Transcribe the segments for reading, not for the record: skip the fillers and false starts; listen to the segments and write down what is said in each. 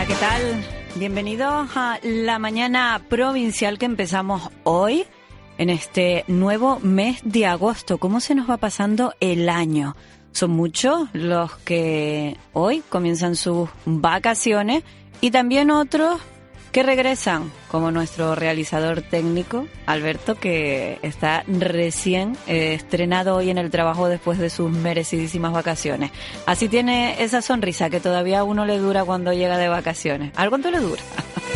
Hola, ¿qué tal? Bienvenidos a la mañana provincial que empezamos hoy en este nuevo mes de agosto. ¿Cómo se nos va pasando el año? Son muchos los que hoy comienzan sus vacaciones y también otros que regresan, como nuestro realizador técnico, Alberto, que está recién estrenado hoy en el trabajo después de sus merecidísimas vacaciones. Así tiene esa sonrisa que todavía a uno le dura cuando llega de vacaciones. ¿A cuánto le dura?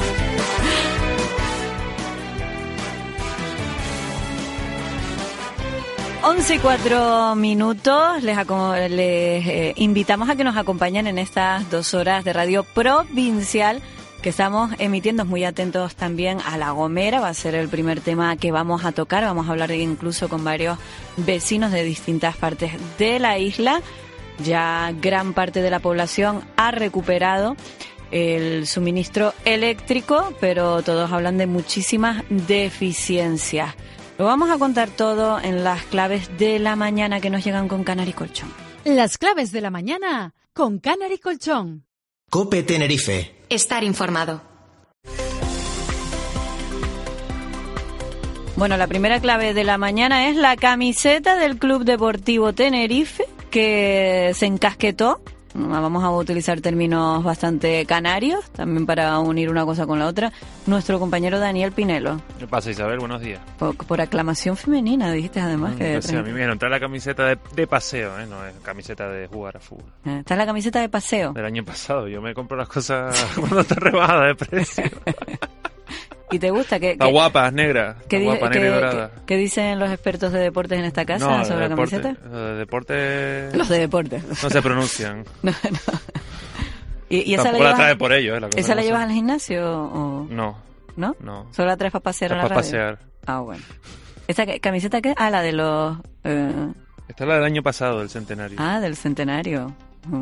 Once y 4 minutos. Les invitamos a que nos acompañen en estas 2 horas de radio provincial que estamos emitiendo. Muy atentos también a La Gomera, va a ser el primer tema que vamos a tocar. Vamos a hablar incluso con varios vecinos de distintas partes de la isla. Ya gran parte de la población ha recuperado el suministro eléctrico, pero todos hablan de muchísimas deficiencias. Lo vamos a contar todo en las claves de la mañana que nos llegan con Canary Colchón. Las claves de la mañana con Canary Colchón. COPE Tenerife. Estar informado. Bueno, la primera clave de la mañana es la camiseta del Club Deportivo Tenerife, que se encasquetó. Vamos a utilizar términos bastante canarios, también para unir una cosa con la otra. Nuestro compañero Daniel Pinelo. ¿Qué pasa, Isabel? Buenos días. Por aclamación femenina, dijiste además. Pues sí, a mí me dijeron, trae la camiseta de paseo, no es camiseta de jugar a fútbol. Está la camiseta de paseo. Del año pasado, yo me compro las cosas cuando está rebajada de precio. ¿Y te gusta? Está guapa, es negra. Está guapa, negra y dorada. ¿Qué dicen los expertos de deportes en esta casa sobre la camiseta? Los de deportes. No se pronuncian. No. ¿Y esa tampoco la trae por ellos, la cosa. ¿Esa la llevas al gimnasio o...? No. ¿No? No. ¿Solo la traes para pasear a la radio? Para pasear. Ah, bueno. ¿Esa camiseta qué? Ah, la de los... Esta es la del año pasado, del centenario. Ah, del centenario.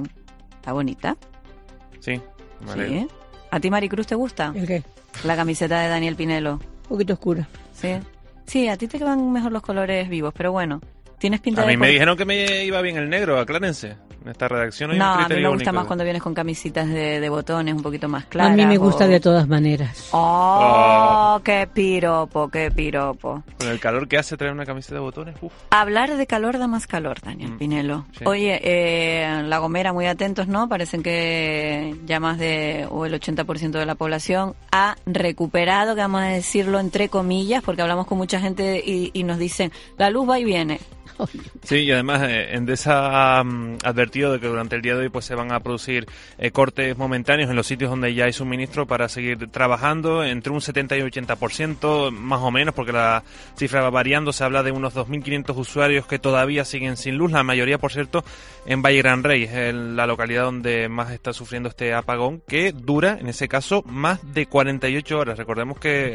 ¿Está bonita? Sí, me alegro. ¿Sí? ¿A ti, Maricruz, te gusta? ¿El qué? La camiseta de Daniel Pinelo. Un poquito oscura. Sí. Sí, a ti te van mejor los colores vivos, pero bueno. Tienes pinta de... A mí me dijeron que me iba bien el negro, aclárense. En esta redacción hay un criterio único. No, a mí me gusta más cuando vienes con camisitas de botones un poquito más claras. A mí me gusta de todas maneras. ¡Oh! ¡Qué piropo, qué piropo! Con el calor que hace traer una camiseta de botones, uf. Hablar de calor da más calor, Daniel Pinelo. Sí. Oye, La Gomera, muy atentos, ¿no? Parecen que ya más el 80% de la población ha recuperado, que vamos a decirlo entre comillas, porque hablamos con mucha gente y nos dicen, la luz va y viene. Sí, y además Endesa ha advertido de que durante el día de hoy pues se van a producir cortes momentáneos en los sitios donde ya hay suministro para seguir trabajando entre un 70 y 80%, más o menos, porque la cifra va variando. Se habla de unos 2.500 usuarios que todavía siguen sin luz, la mayoría, por cierto, en Valle Gran Rey, es la localidad donde más está sufriendo este apagón, que dura, en ese caso, más de 48 horas. Recordemos que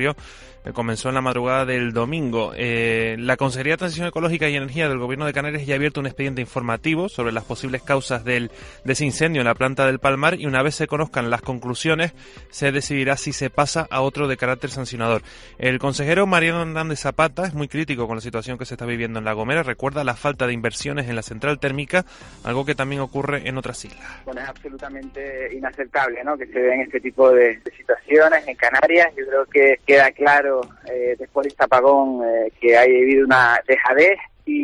comenzó en la madrugada del domingo. La Consejería de Transición Ecológica y Energía del Gobierno de Canarias ya ha abierto un expediente informativo sobre las posibles causas de ese incendio en la planta del Palmar, y una vez se conozcan las conclusiones se decidirá si se pasa a otro de carácter sancionador. El consejero Mariano Hernández Zapata es muy crítico con la situación que se está viviendo en La Gomera. Recuerda la falta de inversiones en la central térmica, algo que también ocurre en otras islas. Bueno, es absolutamente inaceptable, ¿no?, que se den este tipo de situaciones en Canarias. Yo creo que queda claro después de este apagón que ha habido una dejadez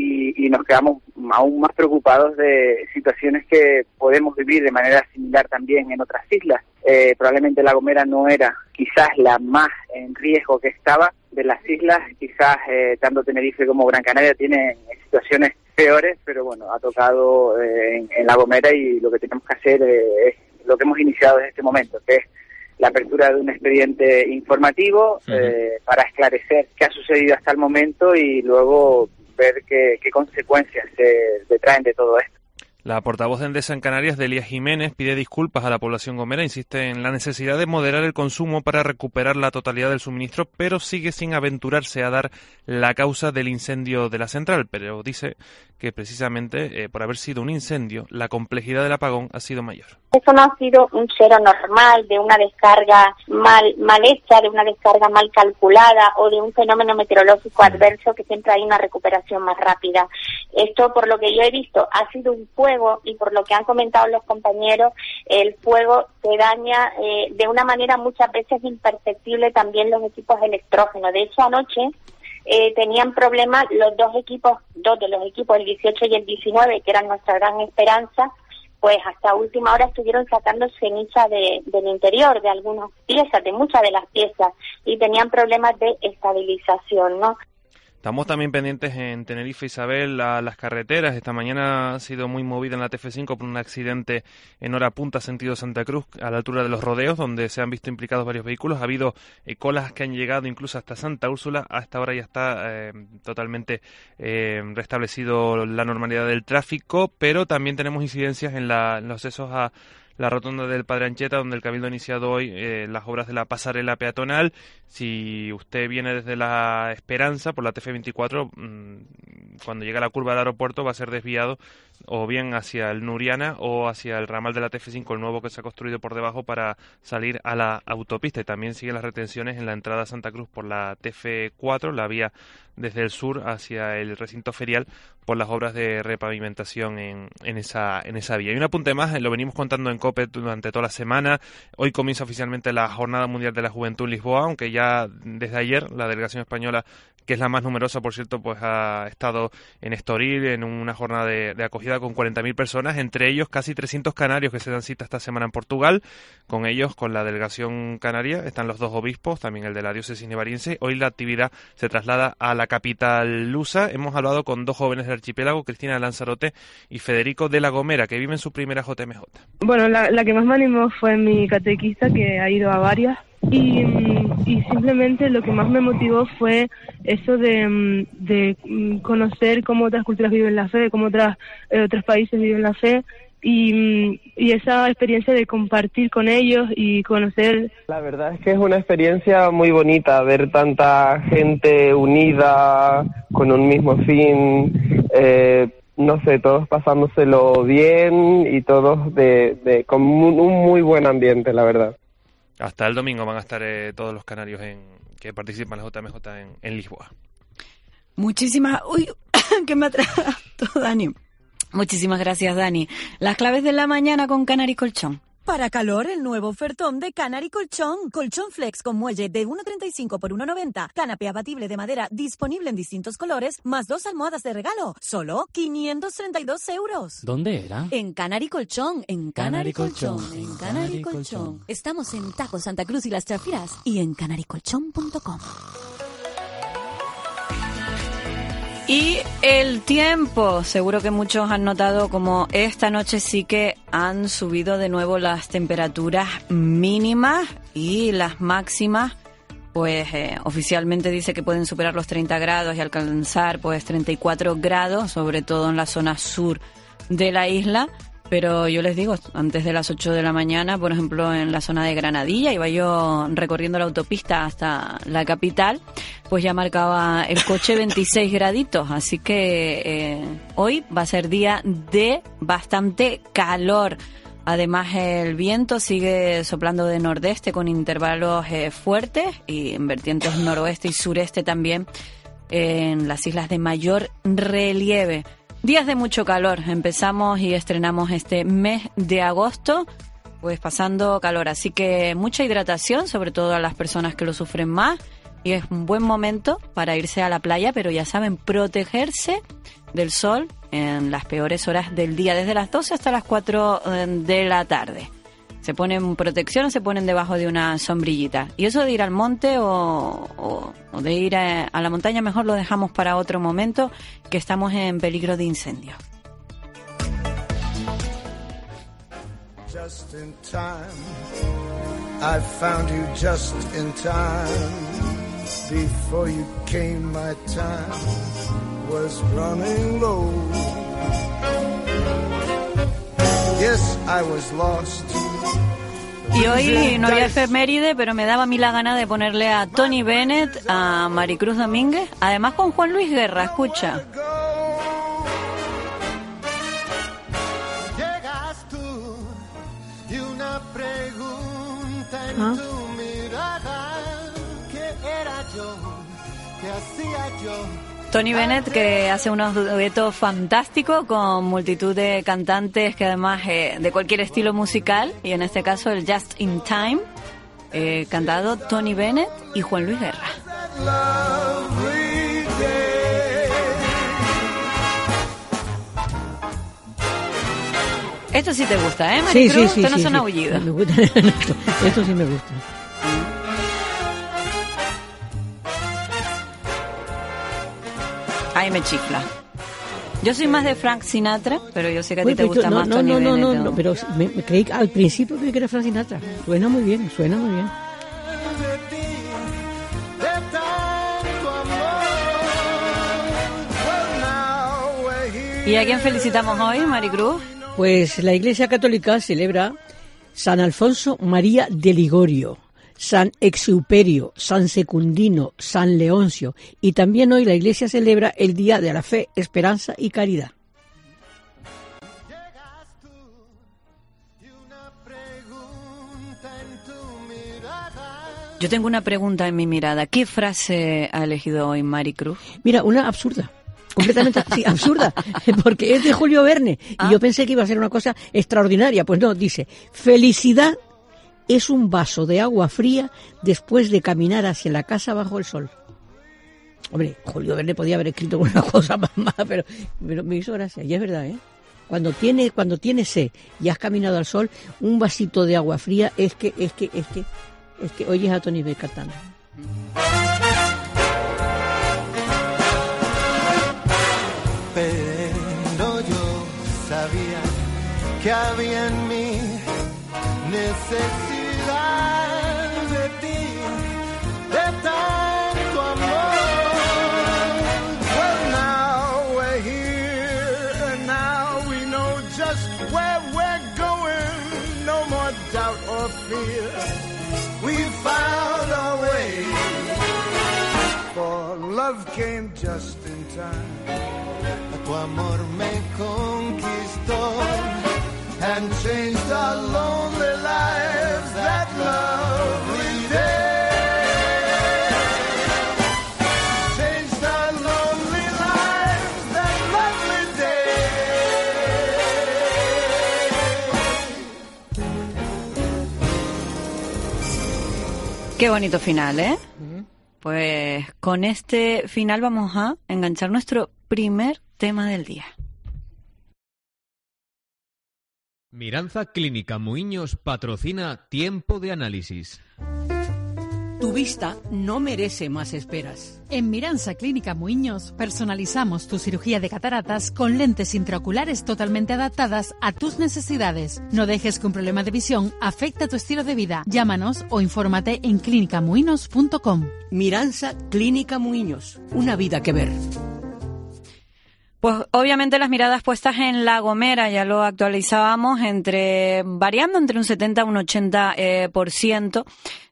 y nos quedamos aún más preocupados de situaciones que podemos vivir de manera similar también en otras islas. Probablemente La Gomera no era quizás la más en riesgo que estaba de las islas, quizás tanto Tenerife como Gran Canaria tienen situaciones peores, pero bueno, ha tocado en La Gomera, y lo que tenemos que hacer es lo que hemos iniciado desde este momento, que es la apertura de un expediente informativo para esclarecer qué ha sucedido hasta el momento y luego ver qué consecuencias se traen de todo esto. La portavoz de Endesa en Canarias, Delia Jiménez, pide disculpas a la población gomera, insiste en la necesidad de moderar el consumo para recuperar la totalidad del suministro, pero sigue sin aventurarse a dar la causa del incendio de la central. Pero dice que precisamente por haber sido un incendio, la complejidad del apagón ha sido mayor. Eso no ha sido un cero normal, de una descarga mal hecha, de una descarga mal calculada o de un fenómeno meteorológico adverso, que siempre hay una recuperación más rápida. Esto, por lo que yo he visto, ha sido un puente fuego, y por lo que han comentado los compañeros, el fuego se daña de una manera muchas veces imperceptible también los equipos electrógenos. De hecho, anoche tenían problemas dos de los equipos, el 18 y el 19, que eran nuestra gran esperanza, pues hasta última hora estuvieron sacando ceniza del interior, de algunas piezas, de muchas de las piezas, y tenían problemas de estabilización, ¿no? Estamos también pendientes en Tenerife, Isabel, a las carreteras. Esta mañana ha sido muy movida en la TF5 por un accidente en hora punta, sentido Santa Cruz, a la altura de los Rodeos, donde se han visto implicados varios vehículos. Ha habido colas que han llegado incluso hasta Santa Úrsula. A esta hora ya está totalmente restablecido la normalidad del tráfico, pero también tenemos incidencias en los accesos a la rotonda del Padre Anchieta, donde el Cabildo ha iniciado hoy las obras de la pasarela peatonal. Si usted viene desde La Esperanza por la TF24, cuando llega a la curva del aeropuerto va a ser desviado o bien hacia el Nuriana o hacia el ramal de la TF5, el nuevo que se ha construido por debajo para salir a la autopista. Y también siguen las retenciones en la entrada a Santa Cruz por la TF4, la vía desde el sur hacia el recinto ferial, por las obras de repavimentación en esa vía. Y un apunte más, lo venimos contando en COPE durante toda la semana. Hoy comienza oficialmente la Jornada Mundial de la Juventud en Lisboa, aunque ya desde ayer la delegación española, que es la más numerosa, por cierto, pues ha estado en Estoril en una jornada de acogida con 40.000 personas, entre ellos casi 300 canarios que se dan cita esta semana en Portugal. Con ellos, con la delegación canaria, están los dos obispos, también el de la diócesis nevariense. Hoy la actividad se traslada a la capital lusa. Hemos hablado con dos jóvenes del archipiélago, Cristina Lanzarote y Federico de la Gomera, que viven su primera JMJ. Bueno, la que más me animó fue mi catequista, que ha ido a varias. Y simplemente lo que más me motivó fue eso de conocer cómo otras culturas viven la fe, cómo otros países viven la fe, y esa experiencia de compartir con ellos y conocer. La verdad es que es una experiencia muy bonita ver tanta gente unida con un mismo fin, no sé, todos pasándoselo bien y todos con un muy buen ambiente, la verdad. Hasta el domingo van a estar todos los canarios que participan en la JMJ en Lisboa. Muchísimas... Uy, que me atrasó, Dani. Muchísimas gracias, Dani. Las claves de la mañana con Canary Colchón. Para calor, el nuevo ofertón de Canary Colchón. Colchón flex con muelle de 1,35 por 1,90. Canapé abatible de madera disponible en distintos colores, más 2 almohadas de regalo. Solo 532 euros. ¿Dónde era? En Canary Colchón. En Canary Colchón. En Canary Colchón. Estamos en Tajo, Santa Cruz y Las Chafiras. Y en canarycolchón.com. Y el tiempo, seguro que muchos han notado como esta noche sí que han subido de nuevo las temperaturas mínimas, y las máximas, pues oficialmente dice que pueden superar los 30 grados y alcanzar pues 34 grados, sobre todo en la zona sur de la isla. Pero yo les digo, antes de las 8 de la mañana, por ejemplo, en la zona de Granadilla, iba yo recorriendo la autopista hasta la capital, pues ya marcaba el coche 26 graditos. Así que hoy va a ser día de bastante calor. Además, el viento sigue soplando de nordeste con intervalos fuertes, y en vertientes noroeste y sureste también en las islas de mayor relieve. Días de mucho calor. Empezamos y estrenamos este mes de agosto pues pasando calor, así que mucha hidratación, sobre todo a las personas que lo sufren más, y es un buen momento para irse a la playa, pero ya saben, protegerse del sol en las peores horas del día, desde las 12 hasta las 4 de la tarde. Se ponen protección o se ponen debajo de una sombrillita. Y eso de ir al monte o de ir a la montaña, mejor lo dejamos para otro momento, que estamos en peligro de incendio. Just in time, I found you just in time. Before you came, my time was running low. Yes, I was lost. Y hoy no había efeméride, pero me daba a mí la gana de ponerle a Tony Bennett, a Maricruz Domínguez, además con Juan Luis Guerra. Escucha. Llegas tú y una pregunta en tu mirada. ¿Qué era yo? ¿Qué hacía yo? Tony Bennett, que hace unos duetos fantásticos con multitud de cantantes que además de cualquier estilo musical, y en este caso el Just in Time, cantado Tony Bennett y Juan Luis Guerra. Esto sí te gusta, ¿eh, Maricruz? Sí, Esto no son aullidos. Me gusta. Esto sí me gusta. Ahí me chifla. Yo soy más de Frank Sinatra, pero yo sé que a ti te gusta más Tony Bennett. No, pero me creí al principio que era Frank Sinatra. Suena muy bien. ¿Y a quién felicitamos hoy, Maricruz? Pues la Iglesia Católica celebra San Alfonso María de Ligorio, San Exuperio, San Secundino, San Leoncio, y también hoy la Iglesia celebra el Día de la Fe, Esperanza y Caridad. Yo tengo una pregunta en mi mirada. ¿Qué frase ha elegido hoy Maricruz? Mira, una absurda. Completamente sí, absurda, porque es de Julio Verne, y yo pensé que iba a ser una cosa extraordinaria. Pues no, dice: felicidad es un vaso de agua fría después de caminar hacia la casa bajo el sol. Hombre, Julio Verne podía haber escrito una cosa más, pero me hizo gracia, y es verdad, ¿eh? Cuando tienes sed y has caminado al sol, un vasito de agua fría es que oyes a Tony Bennett cantando. Pero yo sabía que había en mí necesidad de ti, de tanto amor. Well, now we're here and now we know just where we're going. No more doubt or fear. We found our way. For love came just in time. Tu amor me conquistó and changed our lonely lives that lovely day. Changed our lonely lives that lovely day. Qué bonito final, ¿eh? Pues con este final vamos a enganchar nuestro primer tema del día. Miranza Clínica Muiños patrocina Tiempo de Análisis. Tu vista no merece más esperas. En Miranza Clínica Muiños personalizamos tu cirugía de cataratas con lentes intraoculares totalmente adaptadas a tus necesidades. No dejes que un problema de visión afecte a tu estilo de vida. Llámanos o infórmate en clinicamuinos.com. Miranza Clínica Muiños, una vida que ver. Pues obviamente las miradas puestas en La Gomera, ya lo actualizábamos, variando entre un 70 y un 80%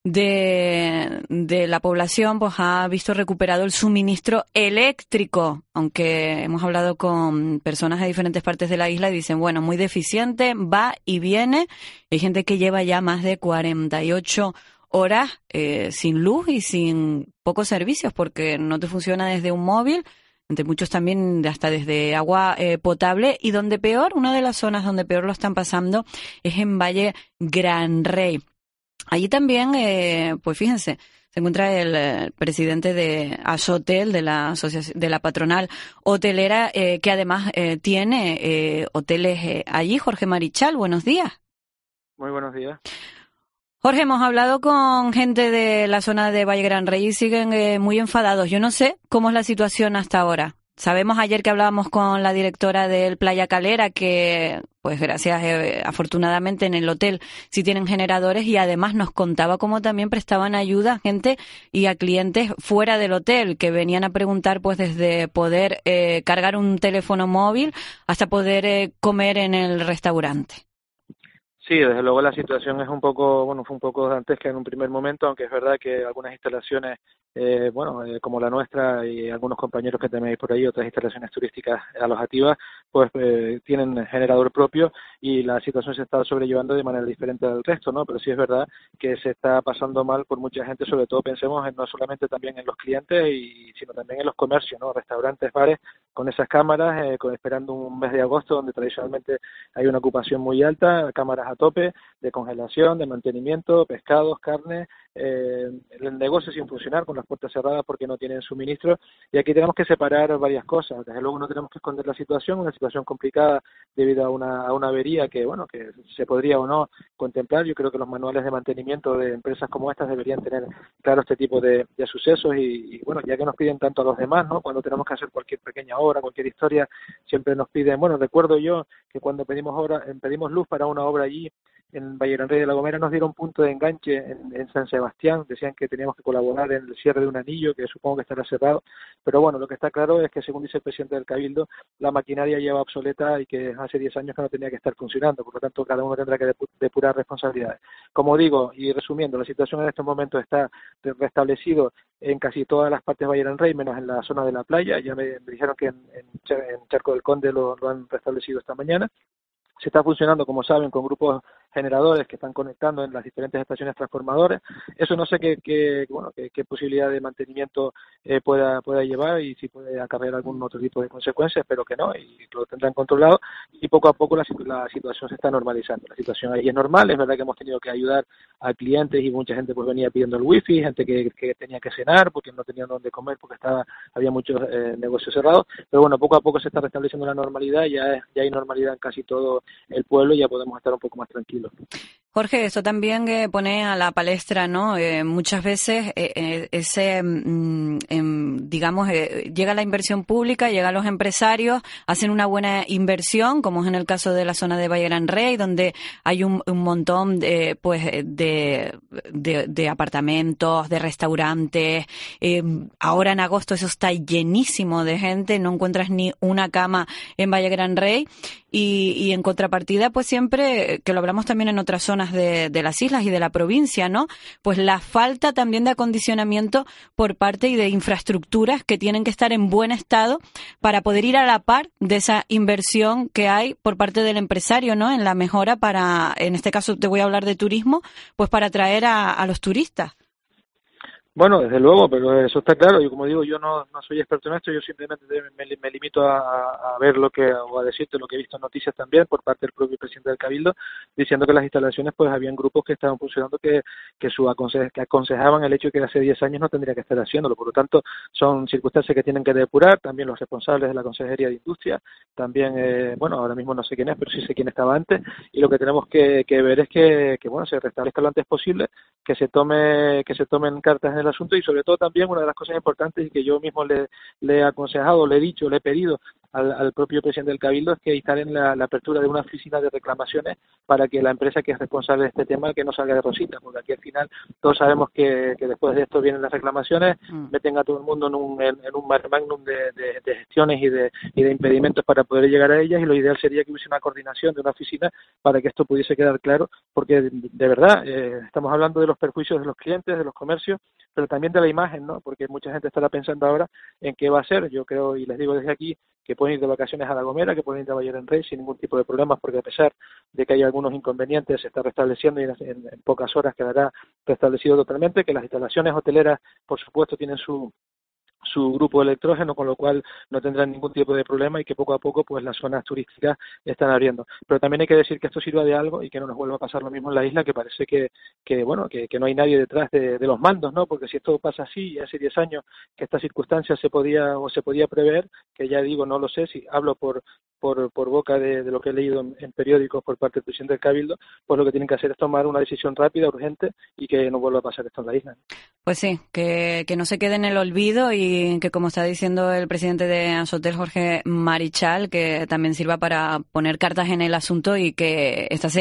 de la población pues ha visto recuperado el suministro eléctrico, aunque hemos hablado con personas de diferentes partes de la isla y dicen, bueno, muy deficiente, va y viene. Hay gente que lleva ya más de 48 horas sin luz y sin pocos servicios porque no te funciona desde un móvil, entre muchos también hasta desde agua potable, y una de las zonas donde peor lo están pasando es en Valle Gran Rey. Allí también, pues fíjense, se encuentra el presidente de Asotel, de la asociación, de la patronal hotelera, que además tiene hoteles allí. Jorge Marichal, buenos días. Muy buenos días. Jorge, hemos hablado con gente de la zona de Valle Gran Rey y siguen muy enfadados. Yo no sé cómo es la situación hasta ahora. Sabemos ayer que hablábamos con la directora del Playa Calera que, pues gracias, afortunadamente en el hotel sí tienen generadores, y además nos contaba cómo también prestaban ayuda a gente y a clientes fuera del hotel que venían a preguntar pues desde poder cargar un teléfono móvil hasta poder comer en el restaurante. Sí, desde luego la situación es un poco, bueno, fue un poco dantesca en un primer momento, aunque es verdad que algunas instalaciones, como la nuestra y algunos compañeros que tenéis por ahí, otras instalaciones turísticas alojativas, pues tienen generador propio y la situación se está sobrellevando de manera diferente al resto, ¿no? Pero sí es verdad que se está pasando mal por mucha gente, sobre todo pensemos no solamente también en los clientes, sino también en los comercios, ¿no? Restaurantes, bares, con esas cámaras, esperando un mes de agosto donde tradicionalmente hay una ocupación muy alta, cámaras a tope, de congelación, de mantenimiento, pescados, carne, el negocio sin funcionar, con las puertas cerradas porque no tienen suministro, y aquí tenemos que separar varias cosas. Desde luego no tenemos que esconder la situación, una situación complicada debido a una avería que, bueno, que se podría o no contemplar. Yo creo que los manuales de mantenimiento de empresas como estas deberían tener claro este tipo de sucesos y bueno, ya que nos piden tanto a los demás, ¿no? Cuando tenemos que hacer cualquier pequeña obra, cualquier historia, siempre nos piden, bueno, recuerdo yo que cuando pedimos luz para una obra allí en Valle Gran Rey de La Gomera nos dieron punto de enganche en San Sebastián, decían que teníamos que colaborar en el cierre de un anillo que supongo que estará cerrado, pero bueno, lo que está claro es que según dice el presidente del Cabildo, la maquinaria lleva obsoleta y que hace 10 años que no tenía que estar funcionando, por lo tanto cada uno tendrá que depurar responsabilidades. Como digo, y resumiendo, la situación en estos momentos está restablecido en casi todas las partes de Valle Gran Rey, menos en la zona de la playa, ya me dijeron que en Charco del Conde lo han restablecido esta mañana. Se está funcionando, como saben, con grupos generadores que están conectando en las diferentes estaciones transformadoras. Eso no sé qué posibilidad de mantenimiento pueda llevar y si puede acarrear algún otro tipo de consecuencias, pero que no, y lo tendrán controlado. Y poco a poco la situación se está normalizando. La situación ahí es normal, es verdad que hemos tenido que ayudar a clientes y mucha gente pues venía pidiendo el wifi, gente que tenía que cenar porque no tenían dónde comer porque había muchos negocios cerrados, pero bueno, poco a poco se está restableciendo la normalidad, ya hay normalidad en casi todo el pueblo y ya podemos estar un poco más tranquilos. Jorge, eso también pone a la palestra, ¿no? Muchas veces llega la inversión pública, llegan los empresarios, hacen una buena inversión, como es en el caso de la zona de Valle Gran Rey, donde hay un montón de apartamentos, de restaurantes. Ahora en agosto eso está llenísimo de gente, no encuentras ni una cama en Valle Gran Rey. Y en contrapartida, pues siempre, que lo hablamos también en otras zonas de las islas y de la provincia, ¿no? Pues la falta también de acondicionamiento por parte y de infraestructuras que tienen que estar en buen estado para poder ir a la par de esa inversión que hay por parte del empresario, ¿no? En la mejora en este caso te voy a hablar de turismo, pues para atraer a los turistas. Bueno, desde luego, pero eso está claro. Yo, como digo, yo no soy experto en esto, yo simplemente me limito a ver o a decirte lo que he visto en noticias también por parte del propio presidente del Cabildo, diciendo que las instalaciones, pues habían grupos que estaban funcionando que aconsejaban el hecho de que hace 10 años no tendría que estar haciéndolo. Por lo tanto, son circunstancias que tienen que depurar, también los responsables de la Consejería de Industria, también, ahora mismo no sé quién es, pero sí sé quién estaba antes, y lo que tenemos que ver es que se restablezca lo antes posible, que se tomen cartas en el asunto y sobre todo también una de las cosas importantes y que yo mismo le he aconsejado, le he dicho, le he pedido al propio presidente del Cabildo es que instalen la apertura de una oficina de reclamaciones para que la empresa que es responsable de este tema que no salga de rosita, porque aquí al final todos sabemos que después de esto vienen las reclamaciones, meten a todo el mundo en un mare magnum de gestiones y de impedimentos para poder llegar a ellas, y lo ideal sería que hubiese una coordinación de una oficina para que esto pudiese quedar claro, porque de verdad estamos hablando de los perjuicios de los clientes, de los comercios, pero también de la imagen, ¿no? Porque mucha gente estará pensando ahora en qué va a ser. Yo creo, y les digo desde aquí, que pueden ir de vacaciones a La Gomera, que pueden ir a Valle Gran Rey sin ningún tipo de problemas, porque a pesar de que hay algunos inconvenientes, se está restableciendo y en pocas horas quedará restablecido totalmente, que las instalaciones hoteleras, por supuesto, tienen su grupo de electrógeno, con lo cual no tendrán ningún tipo de problema y que poco a poco pues las zonas turísticas están abriendo. Pero también hay que decir que esto sirva de algo y que no nos vuelva a pasar lo mismo en la isla, que parece que no hay nadie detrás de los mandos, ¿no? Porque si esto pasa así, y hace 10 años que esta circunstancia se podía prever, que ya digo, no lo sé, si hablo por boca de lo que he leído en periódicos por parte del presidente del Cabildo, pues lo que tienen que hacer es tomar una decisión rápida, urgente, y que no vuelva a pasar esto en la isla. Pues sí, que no se quede en el olvido y que, como está diciendo el presidente de Asotel, Jorge Marichal, que también sirva para poner cartas en el asunto y que esta sea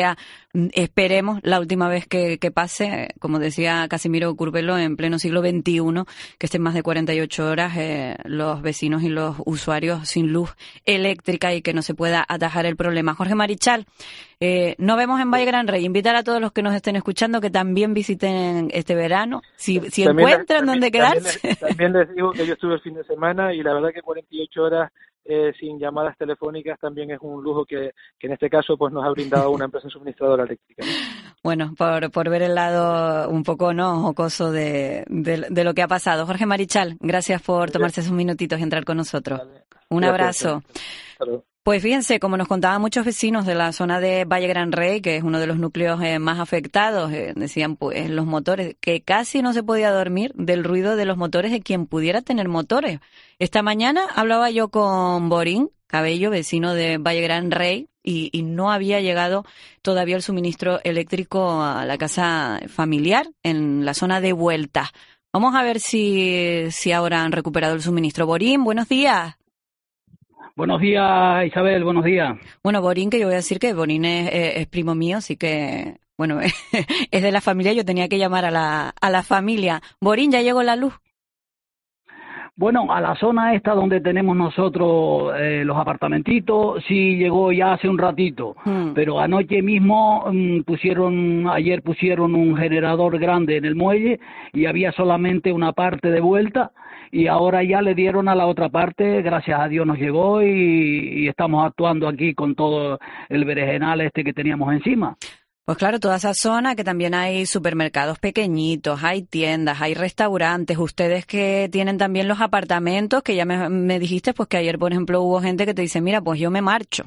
esperemos la última vez que pase, como decía Casimiro Curvelo, en pleno siglo XXI, que estén más de 48 horas los vecinos y los usuarios sin luz eléctrica y que no se pueda atajar el problema. Jorge Marichal, nos vemos en Valle Gran Rey. Invitar a todos los que nos estén escuchando que también visiten este verano, si encuentran dónde quedarse. También les digo que yo estuve el fin de semana y la verdad que 48 horas sin llamadas telefónicas también es un lujo que en este caso pues nos ha brindado una empresa suministradora eléctrica, ¿no? Bueno, por ver el lado un poco jocoso de lo que ha pasado. Jorge Marichal, gracias por tomarse esos minutitos y entrar con nosotros. Un abrazo. Pues fíjense, como nos contaban muchos vecinos de la zona de Valle Gran Rey, que es uno de los núcleos más afectados, decían pues los motores, que casi no se podía dormir del ruido de los motores de quien pudiera tener motores. Esta mañana hablaba yo con Borín Cabello, vecino de Valle Gran Rey, y no había llegado todavía el suministro eléctrico a la casa familiar en la zona de Vuelta. Vamos a ver si ahora han recuperado el suministro. Borín, buenos días. Buenos días, Isabel, buenos días. Bueno, Borín, que yo voy a decir que Borín es primo mío, así que, bueno, es de la familia, yo tenía que llamar a la familia. Borín, ¿ya llegó la luz? Bueno, a la zona esta donde tenemos nosotros los apartamentitos, sí llegó ya hace un ratito, pero anoche mismo ayer pusieron un generador grande en el muelle y había solamente una parte de Vuelta. Y ahora ya le dieron a la otra parte, gracias a Dios nos llegó y estamos actuando aquí con todo el berenjenal que teníamos encima. Pues claro, toda esa zona que también hay supermercados pequeñitos, hay tiendas, hay restaurantes, ustedes que tienen también los apartamentos, que ya me dijiste pues que ayer, por ejemplo, hubo gente que te dice, mira, pues yo me marcho.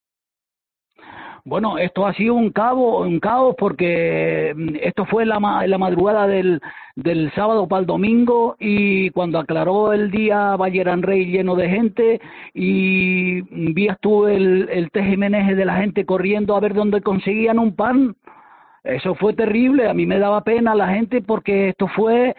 Bueno, esto ha sido un caos porque esto fue la madrugada del sábado para el domingo y cuando aclaró el día Valle Gran Rey lleno de gente y vías tú el teje-meneje de la gente corriendo a ver dónde conseguían un pan. Eso fue terrible, a mí me daba pena la gente porque esto fue,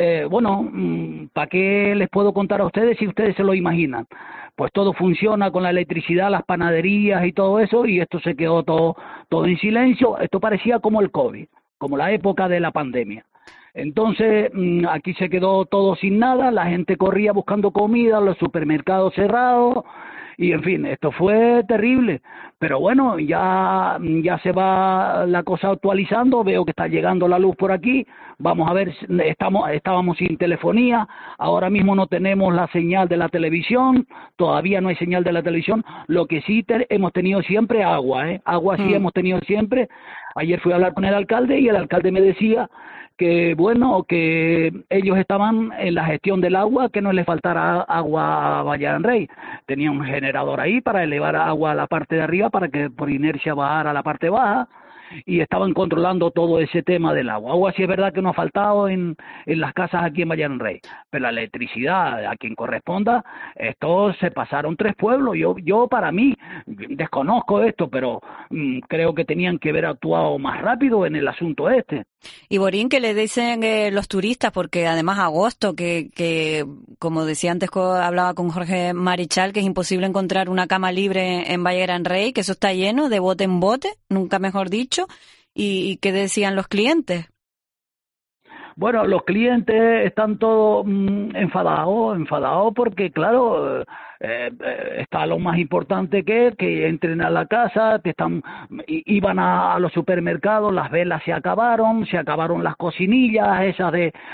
¿para qué les puedo contar a ustedes si ustedes se lo imaginan? Pues todo funciona con la electricidad, las panaderías y todo eso, y esto se quedó todo en silencio. Esto parecía como el COVID, como la época de la pandemia. Entonces, aquí se quedó todo sin nada, la gente corría buscando comida, los supermercados cerrados, y en fin, esto fue terrible. Pero bueno, ya se va la cosa actualizando, veo que está llegando la luz por aquí, vamos a ver, estábamos sin telefonía, ahora mismo no tenemos la señal de la televisión, todavía no hay señal de la televisión, lo que sí hemos tenido siempre agua, agua sí hemos tenido siempre. Ayer fui a hablar con el alcalde y el alcalde me decía que ellos estaban en la gestión del agua, que no les faltara agua a Valle Gran Rey. Tenía un generador ahí para elevar agua a la parte de arriba para que por inercia bajara a la parte baja y estaban controlando todo ese tema del agua. Agua sí es verdad que no ha faltado en las casas aquí en Valle Gran Rey, pero la electricidad a quien corresponda, estos se pasaron 3 pueblos. Yo para mí, desconozco esto, pero creo que tenían que haber actuado más rápido en el asunto este. Y Borín, ¿qué le dicen los turistas? Porque además agosto, que como decía antes, hablaba con Jorge Marichal, que es imposible encontrar una cama libre en Valle Gran Rey, que eso está lleno de bote en bote, nunca mejor dicho. ¿Y qué decían los clientes? Bueno, los clientes están todos enfadados porque, claro, está lo más importante que entren a la casa, iban a los supermercados, las velas se acabaron las cocinillas esas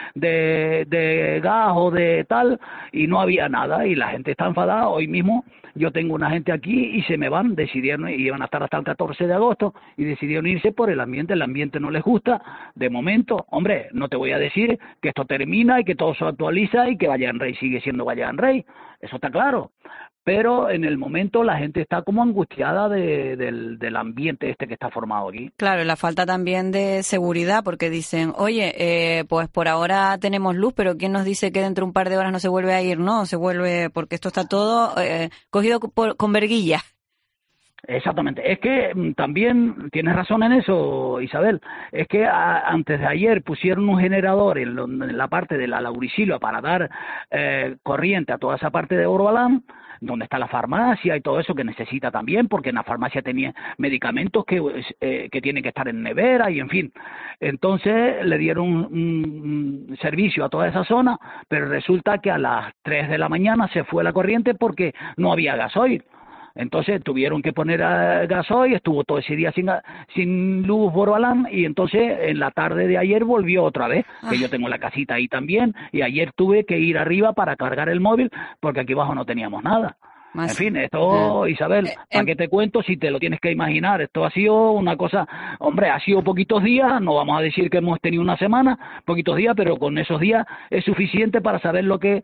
de gas o de tal, y no había nada, y la gente está enfadada. Hoy mismo yo tengo una gente aquí y se me decidieron, y iban a estar hasta el 14 de agosto, y decidieron irse por el ambiente no les gusta, de momento. Hombre, no te voy a decir que esto termina y que todo se actualiza y que Valle Gran Rey sigue siendo Valle Gran Rey, eso está claro, pero en el momento la gente está como angustiada del ambiente que está formado aquí. Claro, y la falta también de seguridad, porque dicen, oye, pues por ahora tenemos luz, pero ¿quién nos dice que dentro de un par de horas no se vuelve a ir? No, se vuelve, porque esto está todo cogido con verguilla. Exactamente. Es que también tienes razón en eso, Isabel. Es que antes de ayer pusieron un generador en la parte de la Lauricilua para dar corriente a toda esa parte de Orobalán, donde está la farmacia y todo eso que necesita también, porque en la farmacia tenía medicamentos que tienen que estar en nevera y en fin. Entonces le dieron un servicio a toda esa zona, pero resulta que a las 3 de la mañana se fue la corriente porque no había gasoil. Entonces tuvieron que poner gasoil, estuvo todo ese día sin luz Borobalán, y entonces en la tarde de ayer volvió otra vez, que yo tengo la casita ahí también, y ayer tuve que ir arriba para cargar el móvil porque aquí abajo no teníamos nada. En fin, esto, Isabel, ¿para qué te cuento si te lo tienes que imaginar? Esto ha sido una cosa, hombre, ha sido poquitos días, no vamos a decir que hemos tenido una semana, poquitos días, pero con esos días es suficiente para saber lo que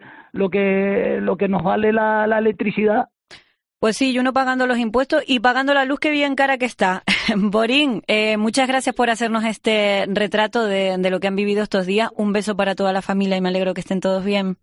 nos vale la electricidad. Pues sí, y uno pagando los impuestos y pagando la luz que bien cara que está. Borín, muchas gracias por hacernos este retrato de lo que han vivido estos días. Un beso para toda la familia y me alegro que estén todos bien.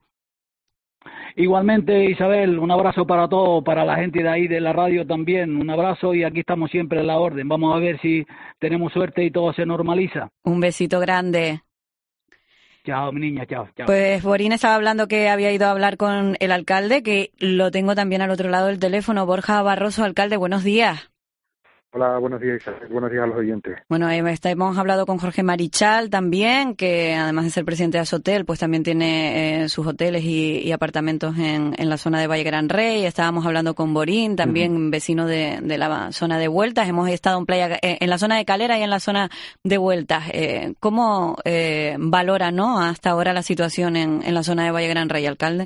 Igualmente, Isabel, un abrazo para todos, para la gente de ahí de la radio también. Un abrazo y aquí estamos siempre a la orden. Vamos a ver si tenemos suerte y todo se normaliza. Un besito grande. Chao, mi niña, chao. Pues Borín estaba hablando que había ido a hablar con el alcalde, que lo tengo también al otro lado del teléfono. Borja Barroso, alcalde, buenos días. Hola, buenos días, Isabel. Buenos días a los oyentes. Bueno, hemos hablado con Jorge Marichal también, que además de ser presidente de Asotel, pues también tiene sus hoteles y apartamentos en la zona de Valle Gran Rey. Estábamos hablando con Borín, también vecino de la zona de Vueltas. Hemos estado en la zona de Calera y en la zona de Vueltas. ¿Cómo valora, hasta ahora la situación en la zona de Valle Gran Rey, alcalde?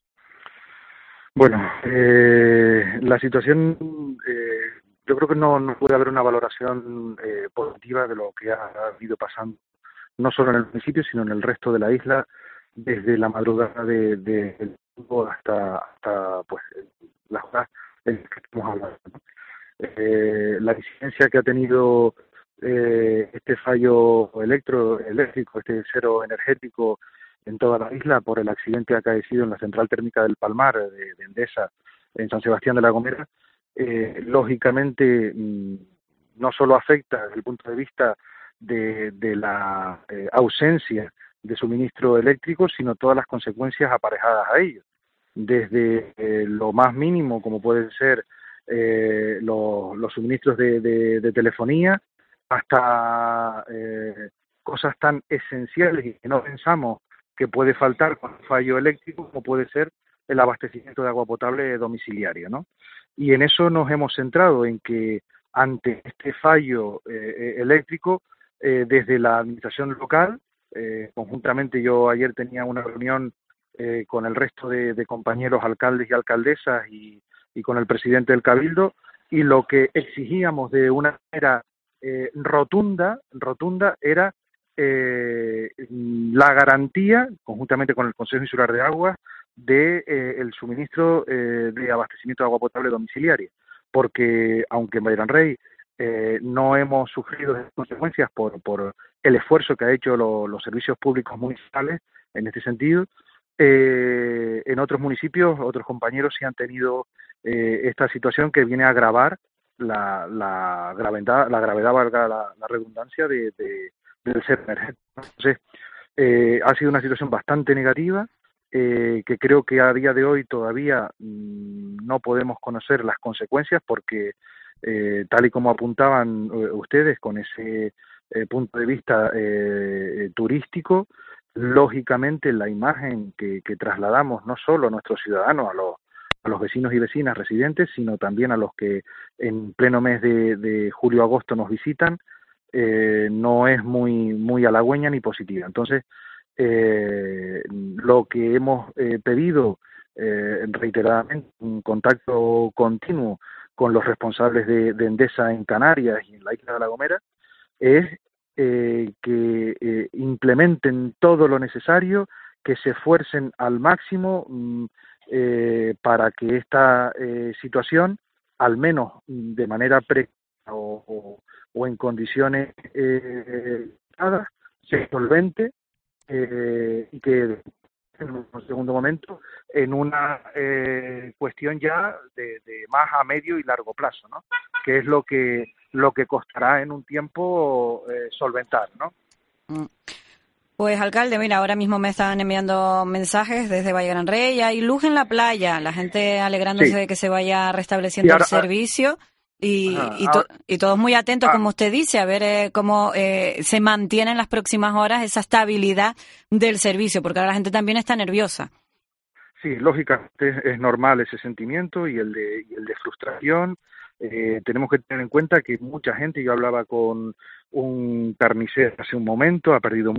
Bueno, la situación... yo creo que no puede haber una valoración positiva de lo que ha ido pasando, no solo en el municipio, sino en el resto de la isla, desde la madrugada del hasta pues las horas en las que estamos hablando, ¿no? La incidencia que ha tenido este fallo eléctrico, este cero energético en toda la isla por el accidente acaecido en la central térmica del Palmar de Endesa en San Sebastián de la Gomera, lógicamente no solo afecta desde el punto de vista de la ausencia de suministro eléctrico, sino todas las consecuencias aparejadas a ello, desde lo más mínimo como pueden ser los suministros de telefonía hasta cosas tan esenciales y que no pensamos que puede faltar con un fallo eléctrico como puede ser el abastecimiento de agua potable domiciliaria, ¿no? Y en eso nos hemos centrado, en que ante este fallo eléctrico, desde la administración local, conjuntamente yo ayer tenía una reunión con el resto de compañeros alcaldes y alcaldesas y con el presidente del Cabildo, y lo que exigíamos de una manera rotunda era la garantía, conjuntamente con el Consejo Insular de Aguas, de el suministro de abastecimiento de agua potable domiciliaria, porque aunque en Valle Gran Rey no hemos sufrido consecuencias por el esfuerzo que ha hecho los servicios públicos municipales en este sentido, en otros municipios otros compañeros sí han tenido esta situación que viene a agravar la gravedad, valga la redundancia, del ser energético. Entonces, ha sido una situación bastante negativa, que creo que a día de hoy todavía no podemos conocer las consecuencias porque, tal y como apuntaban ustedes con ese punto de vista turístico, lógicamente la imagen que trasladamos no solo a nuestros ciudadanos, a los vecinos y vecinas residentes, sino también a los que en pleno mes de julio-agosto nos visitan, no es muy halagüeña ni positiva. Entonces, lo que hemos pedido reiteradamente, un contacto continuo con los responsables de Endesa en Canarias y en la isla de La Gomera, es que implementen todo lo necesario, que se esfuercen al máximo para que esta situación, al menos de manera precaria o en condiciones se solvente, y que en un segundo momento en una cuestión ya de más a medio y largo plazo, ¿no? Que es lo que costará en un tiempo solventar, ¿no? Pues, alcalde, mira, ahora mismo me están enviando mensajes desde Valle Gran Rey. Hay luz en la playa, la gente alegrándose de que se vaya restableciendo el servicio. Y todos muy atentos, como usted dice, a ver cómo se mantiene en las próximas horas esa estabilidad del servicio, porque ahora la gente también está nerviosa. Sí, lógicamente es normal ese sentimiento y el de frustración. Tenemos que tener en cuenta que mucha gente, yo hablaba con un carnicero hace un momento, ha perdido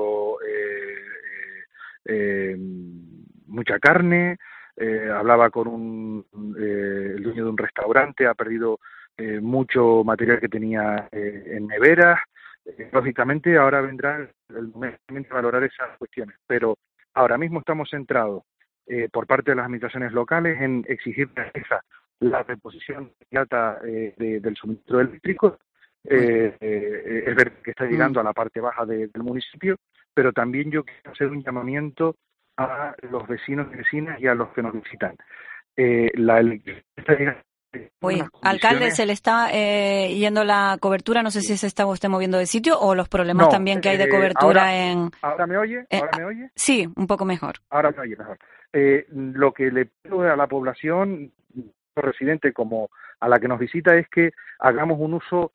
mucha carne, hablaba con el dueño de un restaurante, ha perdido mucho material que tenía en neveras. Lógicamente ahora vendrá el momento de valorar esas cuestiones, pero ahora mismo estamos centrados por parte de las administraciones locales en exigir la reposición inmediata del suministro eléctrico. Es verdad que está llegando a la parte baja del municipio, pero también yo quiero hacer un llamamiento a los vecinos y vecinas y a los que nos visitan. La electricidad está llegando. Alcalde, se le está yendo la cobertura, no sé si se está usted moviendo de sitio o los problemas también que hay de cobertura ¿Ahora me oye? ¿Ahora me oye? Sí, un poco mejor. Ahora me oye mejor. Lo que le pido a la población residente como a la que nos visita es que hagamos un uso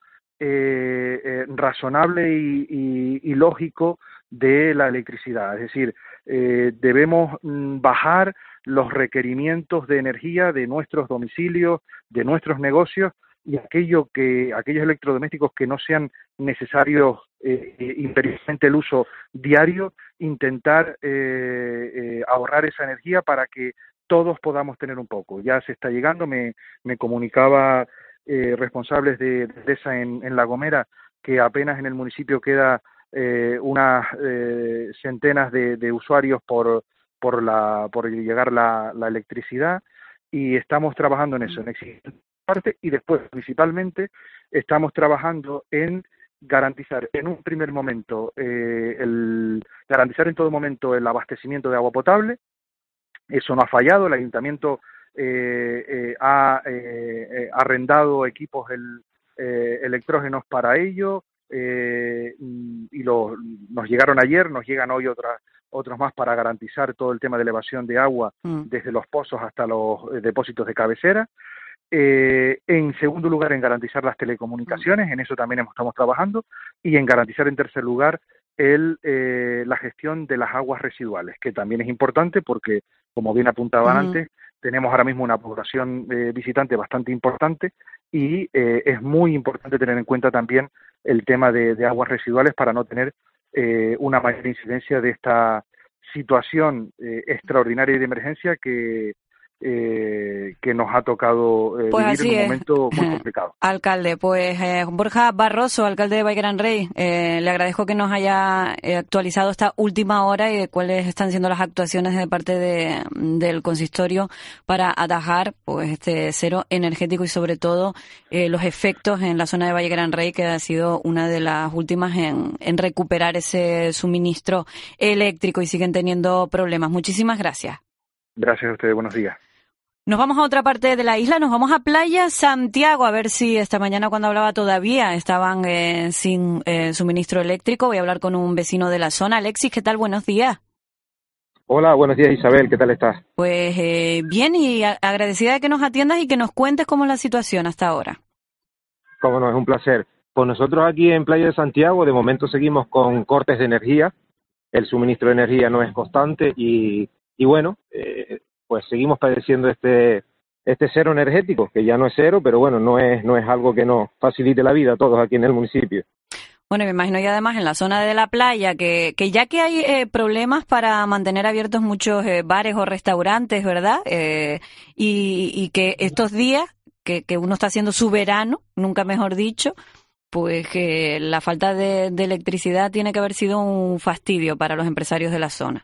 razonable y lógico de la electricidad. Es decir, debemos bajar los requerimientos de energía de nuestros domicilios, de nuestros negocios y aquellos electrodomésticos que no sean necesarios imperiosamente el uso diario, intentar ahorrar esa energía para que todos podamos tener un poco. Ya se está llegando, me comunicaba responsables de esa en La Gomera, que apenas en el municipio queda unas centenas de usuarios por llegar la electricidad, y estamos trabajando en eso, en exigir parte, y después principalmente estamos trabajando en garantizar en un primer momento garantizar en todo momento el abastecimiento de agua potable. Eso no ha fallado, el ayuntamiento ha arrendado equipos electrógenos para ello, y nos llegaron ayer, nos llegan hoy otros más para garantizar todo el tema de elevación de agua desde los pozos hasta los depósitos de cabecera. En segundo lugar, en garantizar las telecomunicaciones, en eso también estamos trabajando, y en garantizar en tercer lugar la gestión de las aguas residuales, que también es importante porque, como bien apuntaban antes, tenemos ahora mismo una población visitante bastante importante y es muy importante tener en cuenta también el tema de aguas residuales para no tener una mayor incidencia de esta situación extraordinaria y de emergencia que nos ha tocado vivir en un momento muy complicado. Alcalde, pues Borja Barroso, alcalde de Valle Gran Rey, le agradezco que nos haya actualizado esta última hora y de cuáles están siendo las actuaciones de parte del consistorio para atajar pues este cero energético y sobre todo los efectos en la zona de Valle Gran Rey, que ha sido una de las últimas en recuperar ese suministro eléctrico y siguen teniendo problemas. Muchísimas gracias. Gracias a ustedes, buenos días. Nos vamos a otra parte de la isla, nos vamos a Playa Santiago, a ver si esta mañana cuando hablaba todavía estaban sin suministro eléctrico. Voy a hablar con un vecino de la zona. Alexis, ¿qué tal? Buenos días. Hola, buenos días Isabel, ¿qué tal estás? Pues bien, y agradecida de que nos atiendas y que nos cuentes cómo es la situación hasta ahora. Cómo no, es un placer. Pues nosotros aquí en Playa de Santiago de momento seguimos con cortes de energía, el suministro de energía no es constante y bueno, pues seguimos padeciendo este cero energético, que ya no es cero, pero bueno, no es algo que nos facilite la vida a todos aquí en el municipio. Bueno, me imagino y además en la zona de la playa, que ya que hay problemas para mantener abiertos muchos bares o restaurantes, ¿verdad? Y que estos días, que uno está haciendo su verano, nunca mejor dicho, pues que la falta de electricidad tiene que haber sido un fastidio para los empresarios de la zona.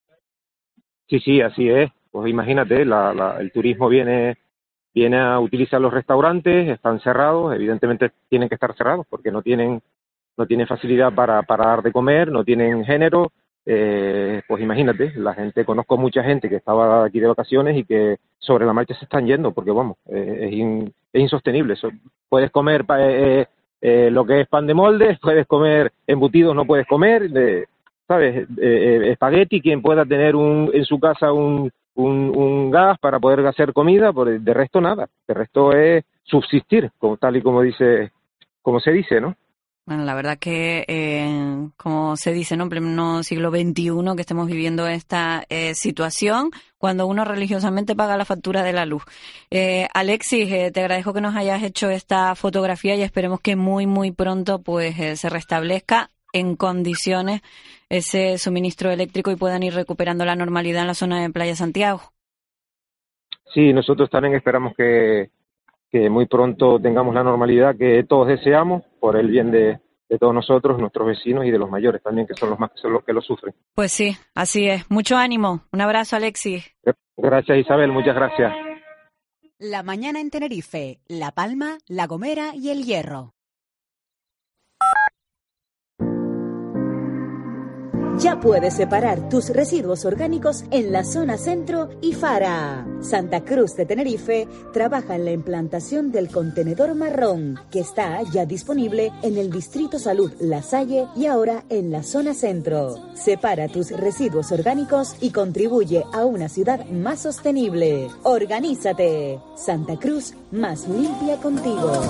Sí, así es. Pues imagínate, el turismo viene a utilizar los restaurantes, están cerrados, evidentemente tienen que estar cerrados porque no tienen facilidad para dar de comer, no tienen género, pues imagínate, conozco mucha gente que estaba aquí de vacaciones y que sobre la marcha se están yendo, porque vamos, es insostenible. Puedes comer lo que es pan de molde, puedes comer embutidos, no puedes comer, ¿sabes? Espagueti, quien pueda tener en su casa un gas para poder hacer comida, de resto nada, de resto es subsistir, tal y como se dice, ¿no? Bueno, la verdad que, como se dice, ¿no? En pleno siglo XXI que estemos viviendo esta situación, cuando uno religiosamente paga la factura de la luz. Alexis, te agradezco que nos hayas hecho esta fotografía y esperemos que muy, muy pronto pues se restablezca en condiciones ese suministro eléctrico y puedan ir recuperando la normalidad en la zona de Playa Santiago. Sí, nosotros también esperamos que muy pronto tengamos la normalidad que todos deseamos por el bien de todos nosotros, nuestros vecinos y de los mayores también, que son los que lo sufren. Pues sí, así es. Mucho ánimo. Un abrazo, Alexis. Gracias, Isabel. Muchas gracias. La mañana en Tenerife, La Palma, La Gomera y El Hierro. Ya puedes separar tus residuos orgánicos en la zona centro y Fara. Santa Cruz de Tenerife trabaja en la implantación del contenedor marrón, que está ya disponible en el Distrito Salud La Salle y ahora en la zona centro. Separa tus residuos orgánicos y contribuye a una ciudad más sostenible. Organízate. Santa Cruz, más limpia contigo.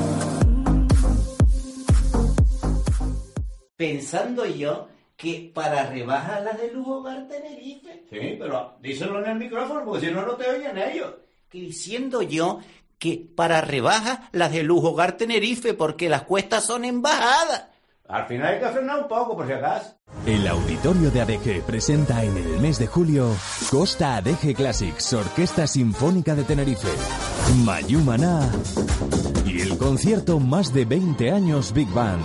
Pensando yo que para rebajar las de Lujo Hogar Tenerife. Sí, pero díselo en el micrófono porque si no, no te oyen ellos. Que diciendo yo que para rebajas las de Lujo Hogar Tenerife porque las cuestas son en bajada. Al final hay que frenar un poco por si acaso. El Auditorio de ADG presenta en el mes de julio Costa ADG Classics, Orquesta Sinfónica de Tenerife, Mayú Maná y el concierto Más de 20 años Big Band.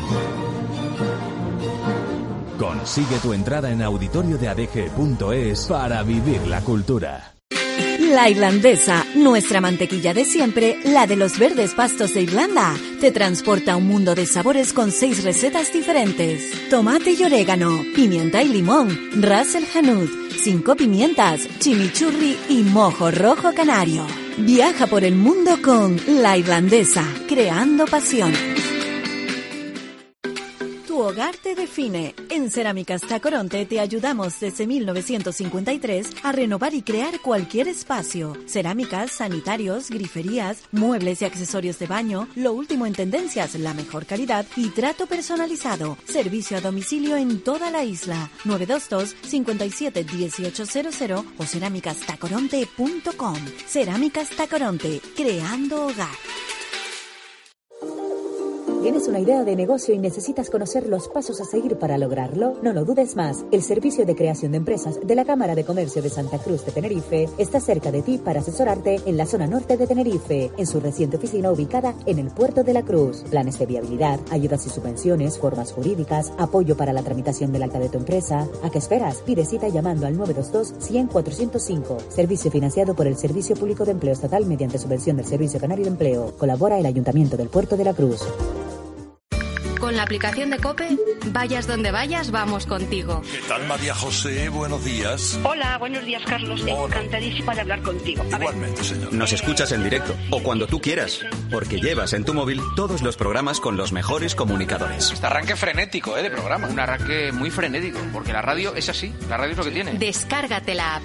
Consigue tu entrada en auditoriodeadg.es para vivir la cultura. La Irlandesa, nuestra mantequilla de siempre, la de los verdes pastos de Irlanda, te transporta a un mundo de sabores con 6 recetas diferentes. Tomate y orégano, pimienta y limón, ras el hanout, 5 pimientas, chimichurri y mojo rojo canario. Viaja por el mundo con La Irlandesa, creando pasión. Tu hogar te define. En Cerámicas Tacoronte te ayudamos desde 1953 a renovar y crear cualquier espacio. Cerámicas, sanitarios, griferías, muebles y accesorios de baño, lo último en tendencias, la mejor calidad y trato personalizado. Servicio a domicilio en toda la isla. 922 57 1800 o cerámicastacoronte.com. Cerámicas Tacoronte, creando hogar. ¿Tienes una idea de negocio y necesitas conocer los pasos a seguir para lograrlo? No lo dudes más. El Servicio de Creación de Empresas de la Cámara de Comercio de Santa Cruz de Tenerife está cerca de ti para asesorarte en la zona norte de Tenerife, en su reciente oficina ubicada en el Puerto de la Cruz. Planes de viabilidad, ayudas y subvenciones, formas jurídicas, apoyo para la tramitación del acta de tu empresa. ¿A qué esperas? Pide cita llamando al 922 100 405. Servicio financiado por el Servicio Público de Empleo Estatal mediante subvención del Servicio Canario de Empleo. Colabora el Ayuntamiento del Puerto de la Cruz. Con la aplicación de COPE, vayas donde vayas, vamos contigo. ¿Qué tal, María José? Buenos días. Hola, buenos días, Carlos. Encantadísima de hablar contigo. Igualmente, señor. Nos escuchas en directo o cuando tú quieras, porque llevas en tu móvil todos los programas con los mejores comunicadores. Este arranque frenético, de programa. Un arranque muy frenético, porque la radio es así. La radio es lo que tiene. Descárgate la app.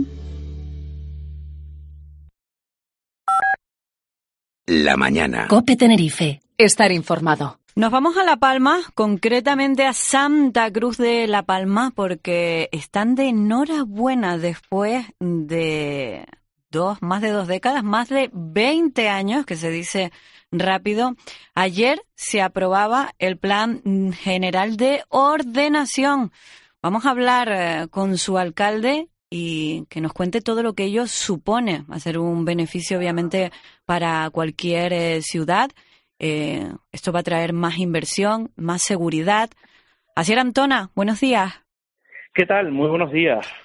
La mañana. COPE Tenerife. Estar informado. Nos vamos a La Palma, concretamente a Santa Cruz de La Palma, porque están de enhorabuena después de más de 2 décadas, más de 20 años, que se dice rápido. Ayer se aprobaba el Plan General de Ordenación. Vamos a hablar con su alcalde y que nos cuente todo lo que ello supone. Va a ser un beneficio, obviamente, para cualquier ciudad. Esto va a traer más inversión, más seguridad. Asier Antona, buenos días. ¿Qué tal? Muy buenos días.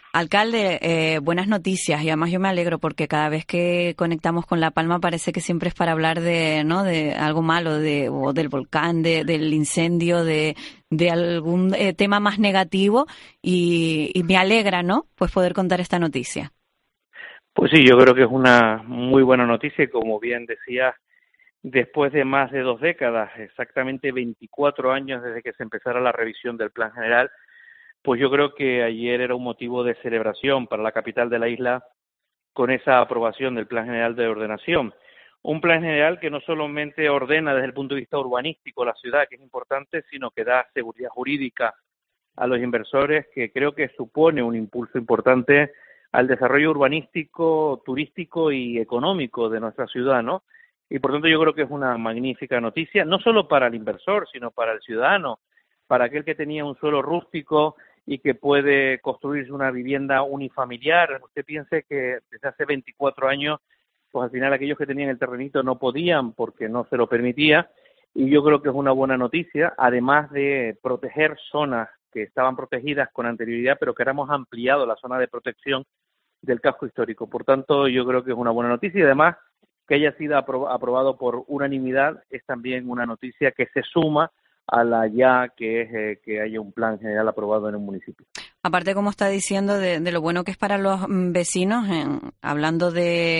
Alcalde, buenas noticias, y además yo me alegro porque cada vez que conectamos con La Palma parece que siempre es para hablar de, ¿no?, de algo malo, o del volcán, del incendio, de algún tema más negativo, y me alegra, ¿no?, pues poder contar esta noticia. Pues sí, yo creo que es una muy buena noticia y, como bien decía, después de más de 2 décadas, exactamente 24 años desde que se empezara la revisión del Plan General, pues yo creo que ayer era un motivo de celebración para la capital de la isla con esa aprobación del Plan General de Ordenación. Un plan general que no solamente ordena desde el punto de vista urbanístico la ciudad, que es importante, sino que da seguridad jurídica a los inversores, que creo que supone un impulso importante al desarrollo urbanístico, turístico y económico de nuestra ciudad, ¿no? Y por tanto yo creo que es una magnífica noticia, no solo para el inversor, sino para el ciudadano, para aquel que tenía un suelo rústico y que puede construirse una vivienda unifamiliar. Usted piense que desde hace 24 años, pues al final aquellos que tenían el terrenito no podían porque no se lo permitía, y yo creo que es una buena noticia, además de proteger zonas que estaban protegidas con anterioridad, pero que ahora hemos ampliado la zona de protección del casco histórico. Por tanto, yo creo que es una buena noticia, y además que haya sido aprobado por unanimidad es también una noticia que se suma a la ya que es que haya un plan general aprobado en un municipio. Aparte, como está diciendo, de lo bueno que es para los vecinos, hablando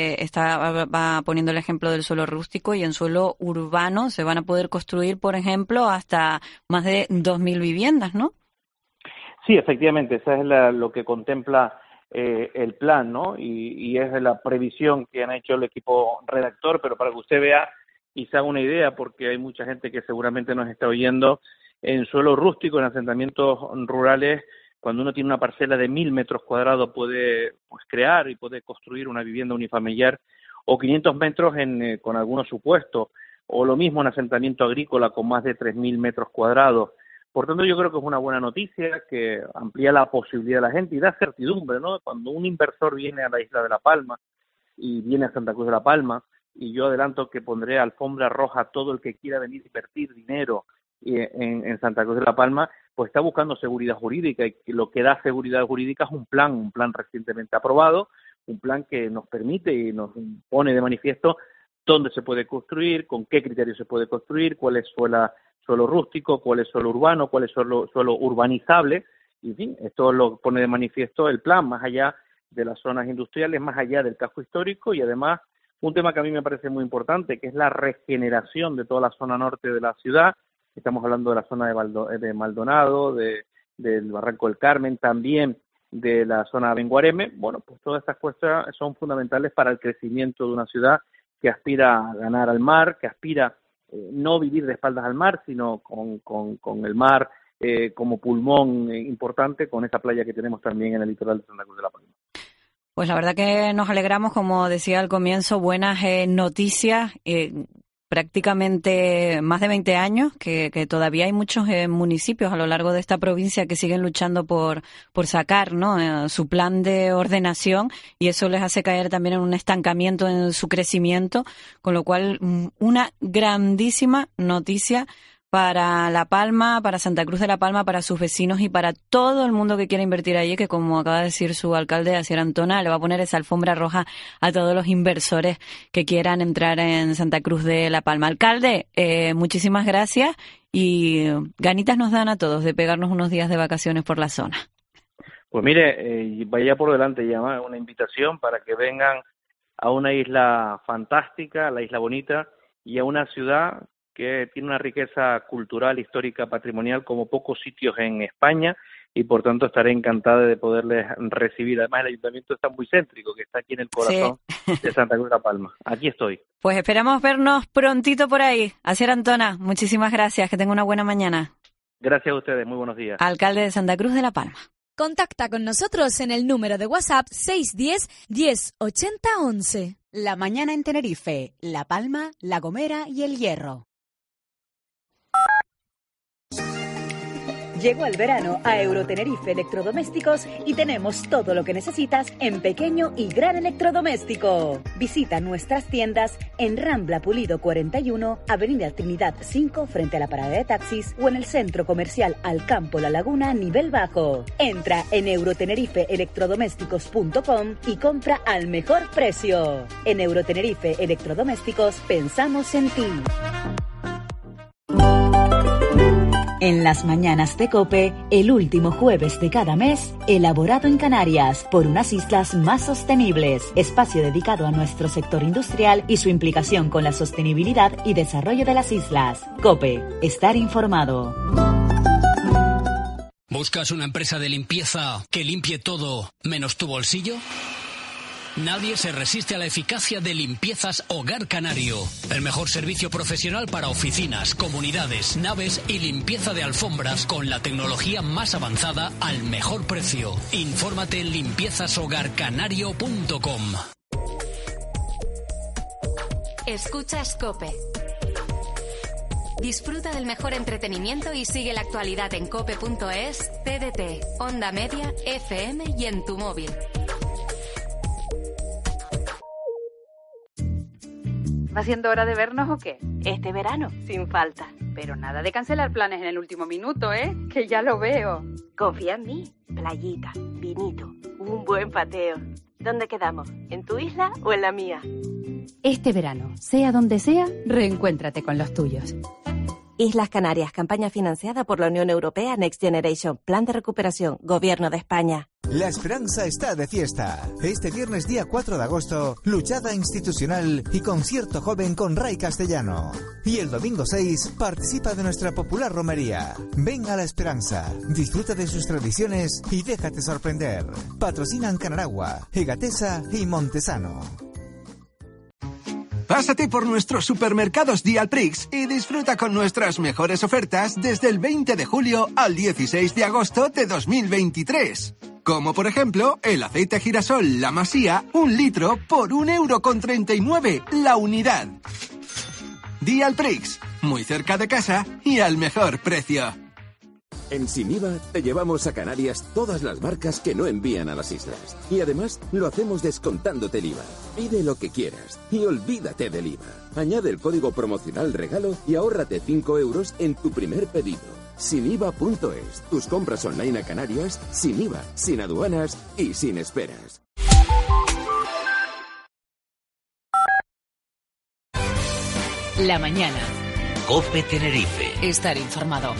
va poniendo el ejemplo del suelo rústico, y en suelo urbano se van a poder construir, por ejemplo, hasta más de 2.000 viviendas, ¿no? Sí, efectivamente, esa es lo que contempla el plan, ¿no? Y es la previsión que han hecho el equipo redactor, pero para que usted vea y se haga una idea, porque hay mucha gente que seguramente nos está oyendo, en suelo rústico, en asentamientos rurales, cuando uno tiene una parcela de 1.000 metros cuadrados puede crear y puede construir una vivienda unifamiliar, o 500 metros con algunos supuestos, o lo mismo en asentamiento agrícola con más de 3.000 metros cuadrados. Por tanto, yo creo que es una buena noticia que amplía la posibilidad de la gente y da certidumbre, ¿no? Cuando un inversor viene a la isla de La Palma y viene a Santa Cruz de La Palma, y yo adelanto que pondré alfombra roja a todo el que quiera venir a invertir dinero en Santa Cruz de La Palma, pues está buscando seguridad jurídica, y lo que da seguridad jurídica es un plan recientemente aprobado, un plan que nos permite y nos pone de manifiesto dónde se puede construir, con qué criterios se puede construir, cuál es suelo rústico, cuál es suelo urbano, cuál es suelo urbanizable, y en fin, esto lo pone de manifiesto el plan, más allá de las zonas industriales, más allá del casco histórico, y además un tema que a mí me parece muy importante, que es la regeneración de toda la zona norte de la ciudad. Estamos hablando de la zona de Maldonado, del Barranco del Carmen, también de la zona de Benguareme. Bueno, pues todas estas cuestiones son fundamentales para el crecimiento de una ciudad que aspira a ganar al mar, que aspira no vivir de espaldas al mar, sino con el mar como pulmón importante, con esa playa que tenemos también en el litoral de Santa Cruz de La Palma. Pues la verdad que nos alegramos, como decía al comienzo, buenas noticias. Prácticamente más de 20 años que todavía hay muchos municipios a lo largo de esta provincia que siguen luchando por sacar, ¿no?, su plan de ordenación, y eso les hace caer también en un estancamiento en su crecimiento, con lo cual una grandísima noticia para La Palma, para Santa Cruz de La Palma, para sus vecinos y para todo el mundo que quiera invertir allí, que como acaba de decir su alcalde, Asier Antona, le va a poner esa alfombra roja a todos los inversores que quieran entrar en Santa Cruz de La Palma. Alcalde, muchísimas gracias, y ganitas nos dan a todos de pegarnos unos días de vacaciones por la zona. Pues mire, vaya por delante ya una invitación para que vengan a una isla fantástica, la Isla Bonita, y a una ciudad que tiene una riqueza cultural, histórica, patrimonial como pocos sitios en España, y por tanto estaré encantada de poderles recibir. Además, el ayuntamiento está muy céntrico, que está aquí en el corazón de Santa Cruz de La Palma. Aquí estoy. Pues esperamos vernos prontito por ahí. Asier Antona, muchísimas gracias, que tenga una buena mañana. Gracias a ustedes, muy buenos días. Alcalde de Santa Cruz de La Palma. Contacta con nosotros en el número de WhatsApp 610 10 80 11. La mañana en Tenerife, La Palma, La Gomera y El Hierro. Llegó el verano a Eurotenerife Electrodomésticos y tenemos todo lo que necesitas en pequeño y gran electrodoméstico. Visita nuestras tiendas en Rambla Pulido 41, Avenida Trinidad 5 frente a la parada de taxis o en el centro comercial Alcampo La Laguna nivel bajo. Entra en eurotenerifeelectrodomésticos.com y compra al mejor precio. En Eurotenerife Electrodomésticos pensamos en ti. En las mañanas de COPE, el último jueves de cada mes, elaborado en Canarias por unas islas más sostenibles, espacio dedicado a nuestro sector industrial y su implicación con la sostenibilidad y desarrollo de las islas. COPE, estar informado. ¿Buscas una empresa de limpieza que limpie todo menos tu bolsillo? Nadie se resiste a la eficacia de Limpiezas Hogar Canario. El mejor servicio profesional para oficinas, comunidades, naves y limpieza de alfombras con la tecnología más avanzada al mejor precio. Infórmate en limpiezashogarcanario.com. Escuchas COPE. Disfruta del mejor entretenimiento y sigue la actualidad en cope.es, TDT, Onda Media, FM y en tu móvil. ¿Va siendo hora de vernos o qué? Este verano, sin falta. Pero nada de cancelar planes en el último minuto, ¿eh? Que ya lo veo. Confía en mí. Playita, vinito, un buen pateo. ¿Dónde quedamos? ¿En tu isla o en la mía? Este verano, sea donde sea, reencuéntrate con los tuyos. Islas Canarias, campaña financiada por la Unión Europea Next Generation, Plan de Recuperación, Gobierno de España. La esperanza está de fiesta. Este viernes día 4 de agosto, luchada institucional y concierto joven con Ray Castellano. Y el domingo 6, participa de nuestra popular romería. Ven a La Esperanza, disfruta de sus tradiciones y déjate sorprender. Patrocinan Canaragua, Egatesa y Montesano. Pásate por nuestros supermercados Dialprix y disfruta con nuestras mejores ofertas desde el 20 de julio al 16 de agosto de 2023. Como por ejemplo, el aceite girasol La Masía, 1 litro por 1,39 € la unidad. Dialprix, muy cerca de casa y al mejor precio. En Siniva te llevamos a Canarias todas las marcas que no envían a las islas. Y además lo hacemos descontándote el IVA. Pide lo que quieras y olvídate del IVA. Añade el código promocional regalo y ahórrate 5 € en tu primer pedido. Siniva.es. Tus compras online a Canarias sin IVA, sin aduanas y sin esperas. La mañana. COPE Tenerife. Estar informado.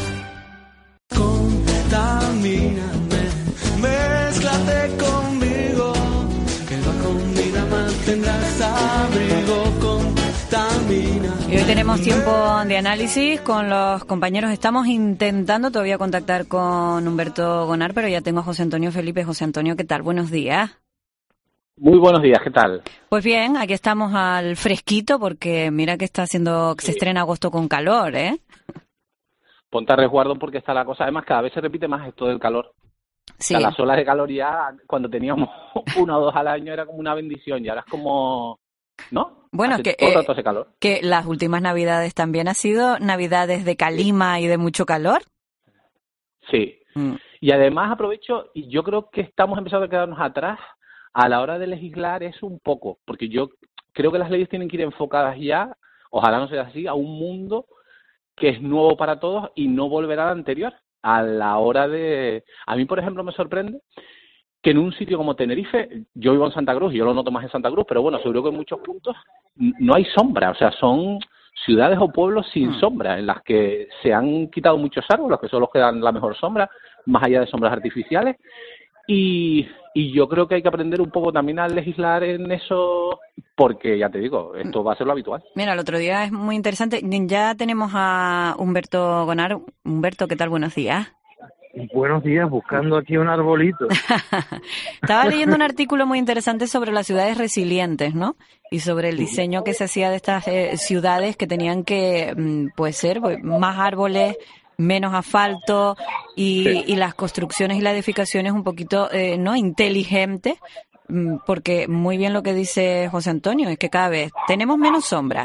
Contamíname, mézclate conmigo, que bajo mi cama tendrás abrigo. Contamina. Y hoy tenemos tiempo de análisis con los compañeros. Estamos intentando todavía contactar con Humberto Gonar, pero ya tengo a José Antonio Felipe. José Antonio, ¿qué tal? Buenos días. Muy buenos días, ¿qué tal? Pues bien, aquí estamos al fresquito porque mira que está haciendo, que se estrena agosto con calor, ¿eh? Ponte a resguardo porque está la cosa. Además, cada vez se repite más esto del calor. Sí. O sea, las olas de calor ya, cuando teníamos 1 o 2 al año, era como una bendición. Y ahora es como... ¿No? Bueno, hace que, todo el rato hace calor. Que las últimas navidades también han sido navidades de calima y de mucho calor. Sí. Y además aprovecho, y yo creo que estamos empezando a quedarnos atrás a la hora de legislar eso un poco. Porque yo creo que las leyes tienen que ir enfocadas ya, ojalá no sea así, a un mundo que es nuevo para todos y no volverá al anterior. A la hora de... A mí, por ejemplo, me sorprende que en un sitio como Tenerife, yo vivo en Santa Cruz, yo lo noto más en Santa Cruz, pero bueno, seguro que en muchos puntos no hay sombra. O sea, son ciudades o pueblos sin sombra, en las que se han quitado muchos árboles, que son los que dan la mejor sombra, más allá de sombras artificiales. Y yo creo que hay que aprender un poco también a legislar en eso, porque ya te digo, esto va a ser lo habitual. Mira, el otro día es muy interesante. Ya tenemos a Humberto Gonar. Humberto, ¿qué tal? Buenos días. Buenos días, buscando aquí un arbolito. Estaba leyendo un artículo muy interesante sobre las ciudades resilientes, ¿no? Y sobre el diseño que se hacía de estas ciudades que tenían que, ser más árboles, menos asfalto y las construcciones y las edificaciones un poquito no inteligentes, porque muy bien lo que dice José Antonio es que cada vez tenemos menos sombra,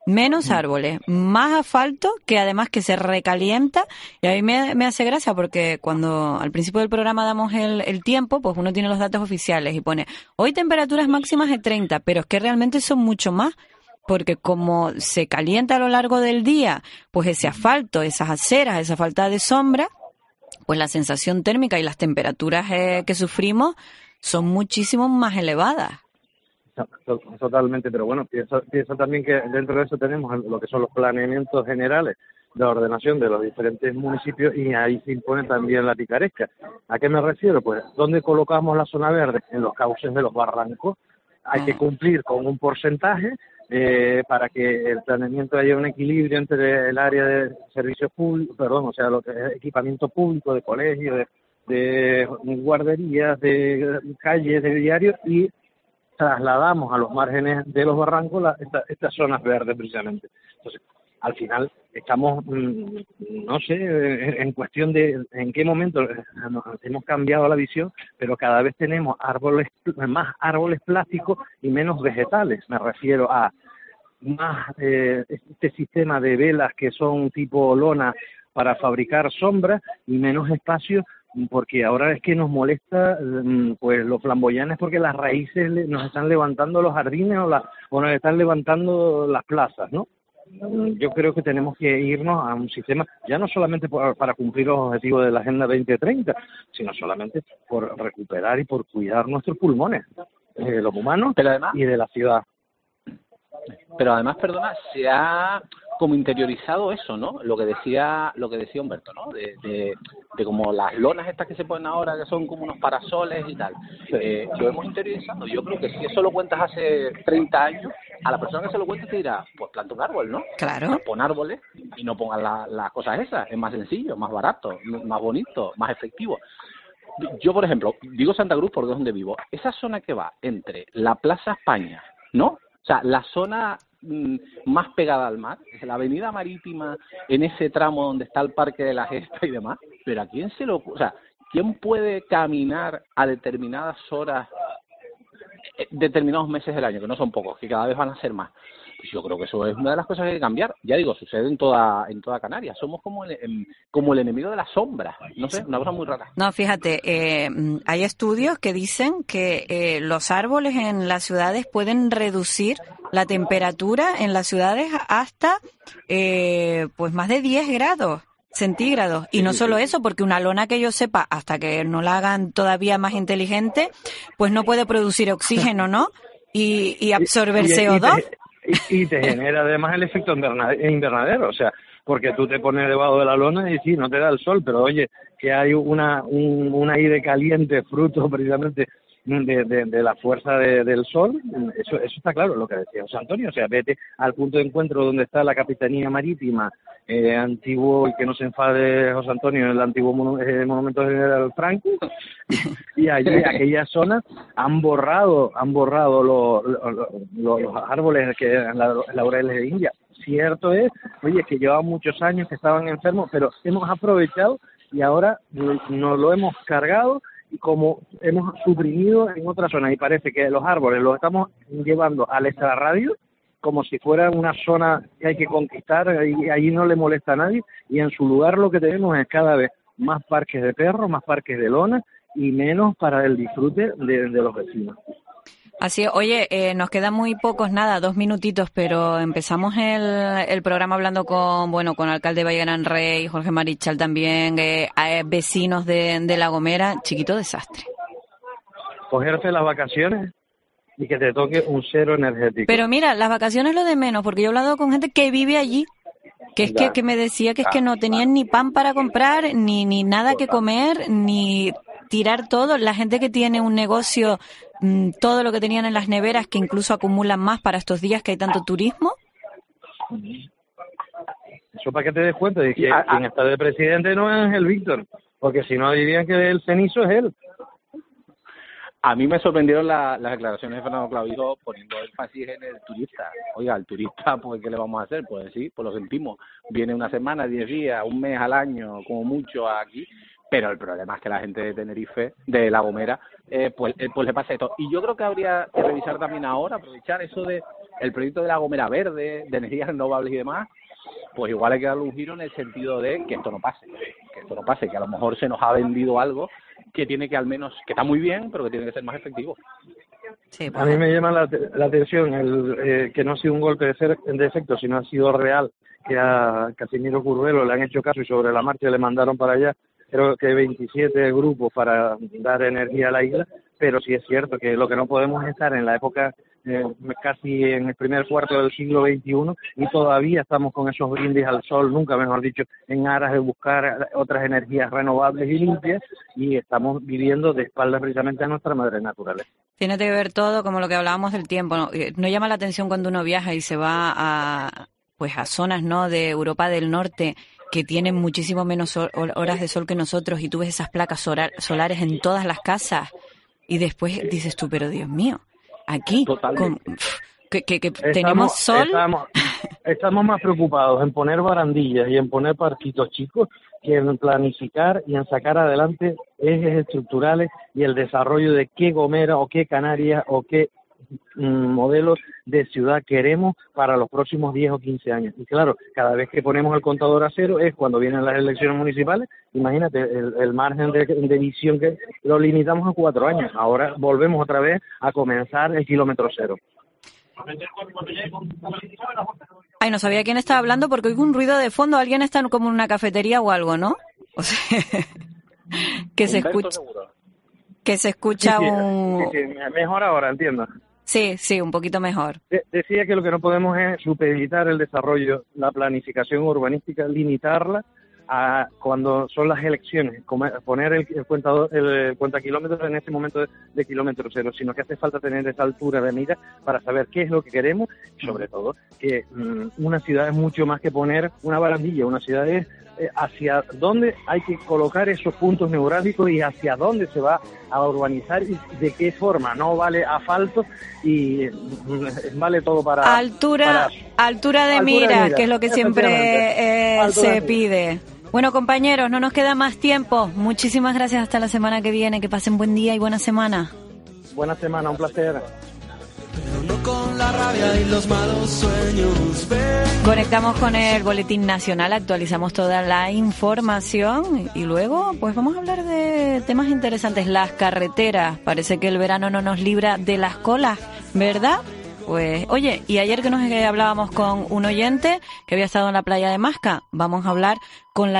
menos árboles, más asfalto, que además que se recalienta, y a mí me hace gracia porque cuando al principio del programa damos el tiempo, pues uno tiene los datos oficiales y pone, hoy temperaturas máximas de 30, pero es que realmente son mucho más, porque como se calienta a lo largo del día, pues ese asfalto, esas aceras, esa falta de sombra, pues la sensación térmica y las temperaturas que sufrimos son muchísimo más elevadas. Totalmente, pero bueno, pienso también que dentro de eso tenemos lo que son los planeamientos generales de ordenación de los diferentes municipios y ahí se impone también la picaresca. ¿A qué me refiero? Pues, ¿dónde colocamos la zona verde? En los cauces de los barrancos. Hay que cumplir con un porcentaje para que el planeamiento haya un equilibrio entre el área de servicios públicos, o sea, lo que es equipamiento público, de colegios, de guarderías, de calles, de diarios, y trasladamos a los márgenes de los barrancos estas zonas verdes precisamente. Entonces, al final estamos, no sé, en cuestión de en qué momento hemos cambiado la visión, pero cada vez tenemos más árboles plásticos y menos vegetales. Me refiero a más este sistema de velas que son tipo lona para fabricar sombras y menos espacio, porque ahora es que nos molesta pues los flamboyanes, porque las raíces nos están levantando los jardines o nos están levantando las plazas, ¿no? Yo creo que tenemos que irnos a un sistema, ya no solamente para cumplir los objetivos de la Agenda 2030, sino solamente por recuperar y por cuidar nuestros pulmones, los humanos y de la ciudad. Pero además, perdona, se ha como interiorizado eso, ¿no? Lo que decía Humberto, ¿no? De como las lonas estas que se ponen ahora, que son como unos parasoles y tal. Lo hemos interiorizado. Yo creo que si eso lo cuentas hace 30 años, a la persona que se lo cuente te dirá, pues planta un árbol, ¿no? Claro. Pon árboles y no pongas las cosas esas. Es más sencillo, más barato, más bonito, más efectivo. Yo, por ejemplo, digo Santa Cruz porque es donde vivo. Esa zona que va entre la Plaza España, ¿no? O sea, la zona más pegada al mar, es la avenida marítima, en ese tramo donde está el Parque de la Gesta y demás, pero ¿a quién quién puede caminar a determinadas horas, determinados meses del año, que no son pocos, que cada vez van a ser más? Pues yo creo que eso es una de las cosas que hay que cambiar. Ya digo, sucede en toda Canarias. Somos como el enemigo de la sombra. No sé, una cosa muy rara. No, fíjate, hay estudios que dicen que los árboles en las ciudades pueden reducir la temperatura en las ciudades hasta pues más de 10 grados centígrados. Y no solo eso, porque una lona, que yo sepa, hasta que no la hagan todavía más inteligente, pues no puede producir oxígeno, ¿no? Y absorber CO2. Y te genera además el efecto invernadero, o sea, porque tú te pones debajo de la lona y sí, no te da el sol, pero oye, que hay un aire caliente fruto precisamente de la fuerza del sol, eso está claro, lo que decía José Antonio, o sea, vete al punto de encuentro donde está la Capitanía Marítima, antiguo, y que no se enfade José Antonio, el antiguo monumento general Franco, y allí aquellas zonas han borrado los árboles que eran laureles de India. Cierto es, oye, que llevaban muchos años que estaban enfermos, pero hemos aprovechado y ahora nos lo hemos cargado, y como hemos suprimido en otras zonas, y parece que los árboles los estamos llevando al extrarradio como si fuera una zona que hay que conquistar, y allí no le molesta a nadie, y en su lugar lo que tenemos es cada vez más parques de perros, más parques de lona y menos para el disfrute de los vecinos. Así es. Oye, nos quedan muy pocos, 2 minutitos, pero empezamos el programa hablando con el alcalde de Valle Gran Rey, Jorge Marichal también, vecinos de La Gomera. Chiquito desastre. Cogerte las vacaciones y que te toque un cero energético. Pero mira, las vacaciones es lo de menos, porque yo he hablado con gente que vive allí, que es que me decía que es que no tenían ni pan para comprar, ni nada que comer, ni tirar todo. La gente que tiene un negocio, todo lo que tenían en las neveras, que incluso acumulan más para estos días que hay tanto turismo. Eso para que te des cuenta de que quien está de presidente no es el Víctor, porque si no dirían que el cenizo es él. A mí me sorprendieron las declaraciones de Fernando Clavijo poniendo énfasis en el turista. Oiga, el turista, pues, ¿qué le vamos a hacer? Pues sí, pues lo sentimos. Viene una semana, 10 días, un mes al año, como mucho aquí. Pero el problema es que la gente de Tenerife, de La Gomera, pues le pasa esto. Y yo creo que habría que revisar también ahora, aprovechar eso de el proyecto de la Gomera Verde, de energías renovables y demás, pues igual hay que darle un giro en el sentido de que esto no pase, que a lo mejor se nos ha vendido algo que tiene que al menos, que está muy bien, pero que tiene que ser más efectivo. Sí, a mí me llama la atención que no ha sido un golpe de efecto, sino ha sido real, que a Casimiro Curvelo le han hecho caso y sobre la marcha le mandaron para allá, creo que 27 grupos para dar energía a la isla, pero sí es cierto que lo que no podemos es estar en la época casi en el primer cuarto del siglo XXI y todavía estamos con esos brindis al sol, nunca mejor dicho, en aras de buscar otras energías renovables y limpias, y estamos viviendo de espaldas precisamente a nuestra madre naturaleza. Tiene que ver todo como lo que hablábamos del tiempo, ¿no? No llama la atención cuando uno viaja y se va a zonas, ¿no?, de Europa del Norte que tienen muchísimo menos horas de sol que nosotros, y tú ves esas placas solares en todas las casas y después dices tú, pero Dios mío, aquí que tenemos sol. Estamos más preocupados en poner barandillas y en poner parquitos chicos que en planificar y en sacar adelante ejes estructurales y el desarrollo de qué Gomera o qué Canarias o qué modelos de ciudad queremos para los próximos 10 o 15 años. Y claro, cada vez que ponemos el contador a cero es cuando vienen las elecciones municipales. Imagínate el margen de visión, que lo limitamos a 4 años. Ahora volvemos otra vez a comenzar el kilómetro cero. Ay, no sabía quién estaba hablando porque oigo un ruido de fondo. Alguien está como en una cafetería o algo, ¿no? O sea, que se escucha sí, un... Sí, mejor ahora, entiendo. Sí, un poquito mejor. Decía que lo que no podemos es supeditar el desarrollo, la planificación urbanística, limitarla a cuando son las elecciones, poner el cuentakilómetros en ese momento de kilómetro cero, sino que hace falta tener esa altura de mira para saber qué es lo que queremos, y sobre todo que una ciudad es mucho más que poner una barandilla, una ciudad es hacia dónde hay que colocar esos puntos neurálgicos y hacia dónde se va a urbanizar y de qué forma. No vale asfalto y vale todo para altura de mira, que es lo que siempre se pide. Bueno, compañeros, no nos queda más tiempo. Muchísimas gracias, hasta la semana que viene. Que pasen buen día y buena semana. Buena semana, un placer. Pero no con la rabia y los malos sueños. Conectamos con el Boletín Nacional, actualizamos toda la información y luego pues vamos a hablar de temas interesantes. Las carreteras, parece que el verano no nos libra de las colas, ¿verdad? Pues, oye, y ayer que nos hablábamos con un oyente que había estado en la playa de Masca, vamos a hablar con la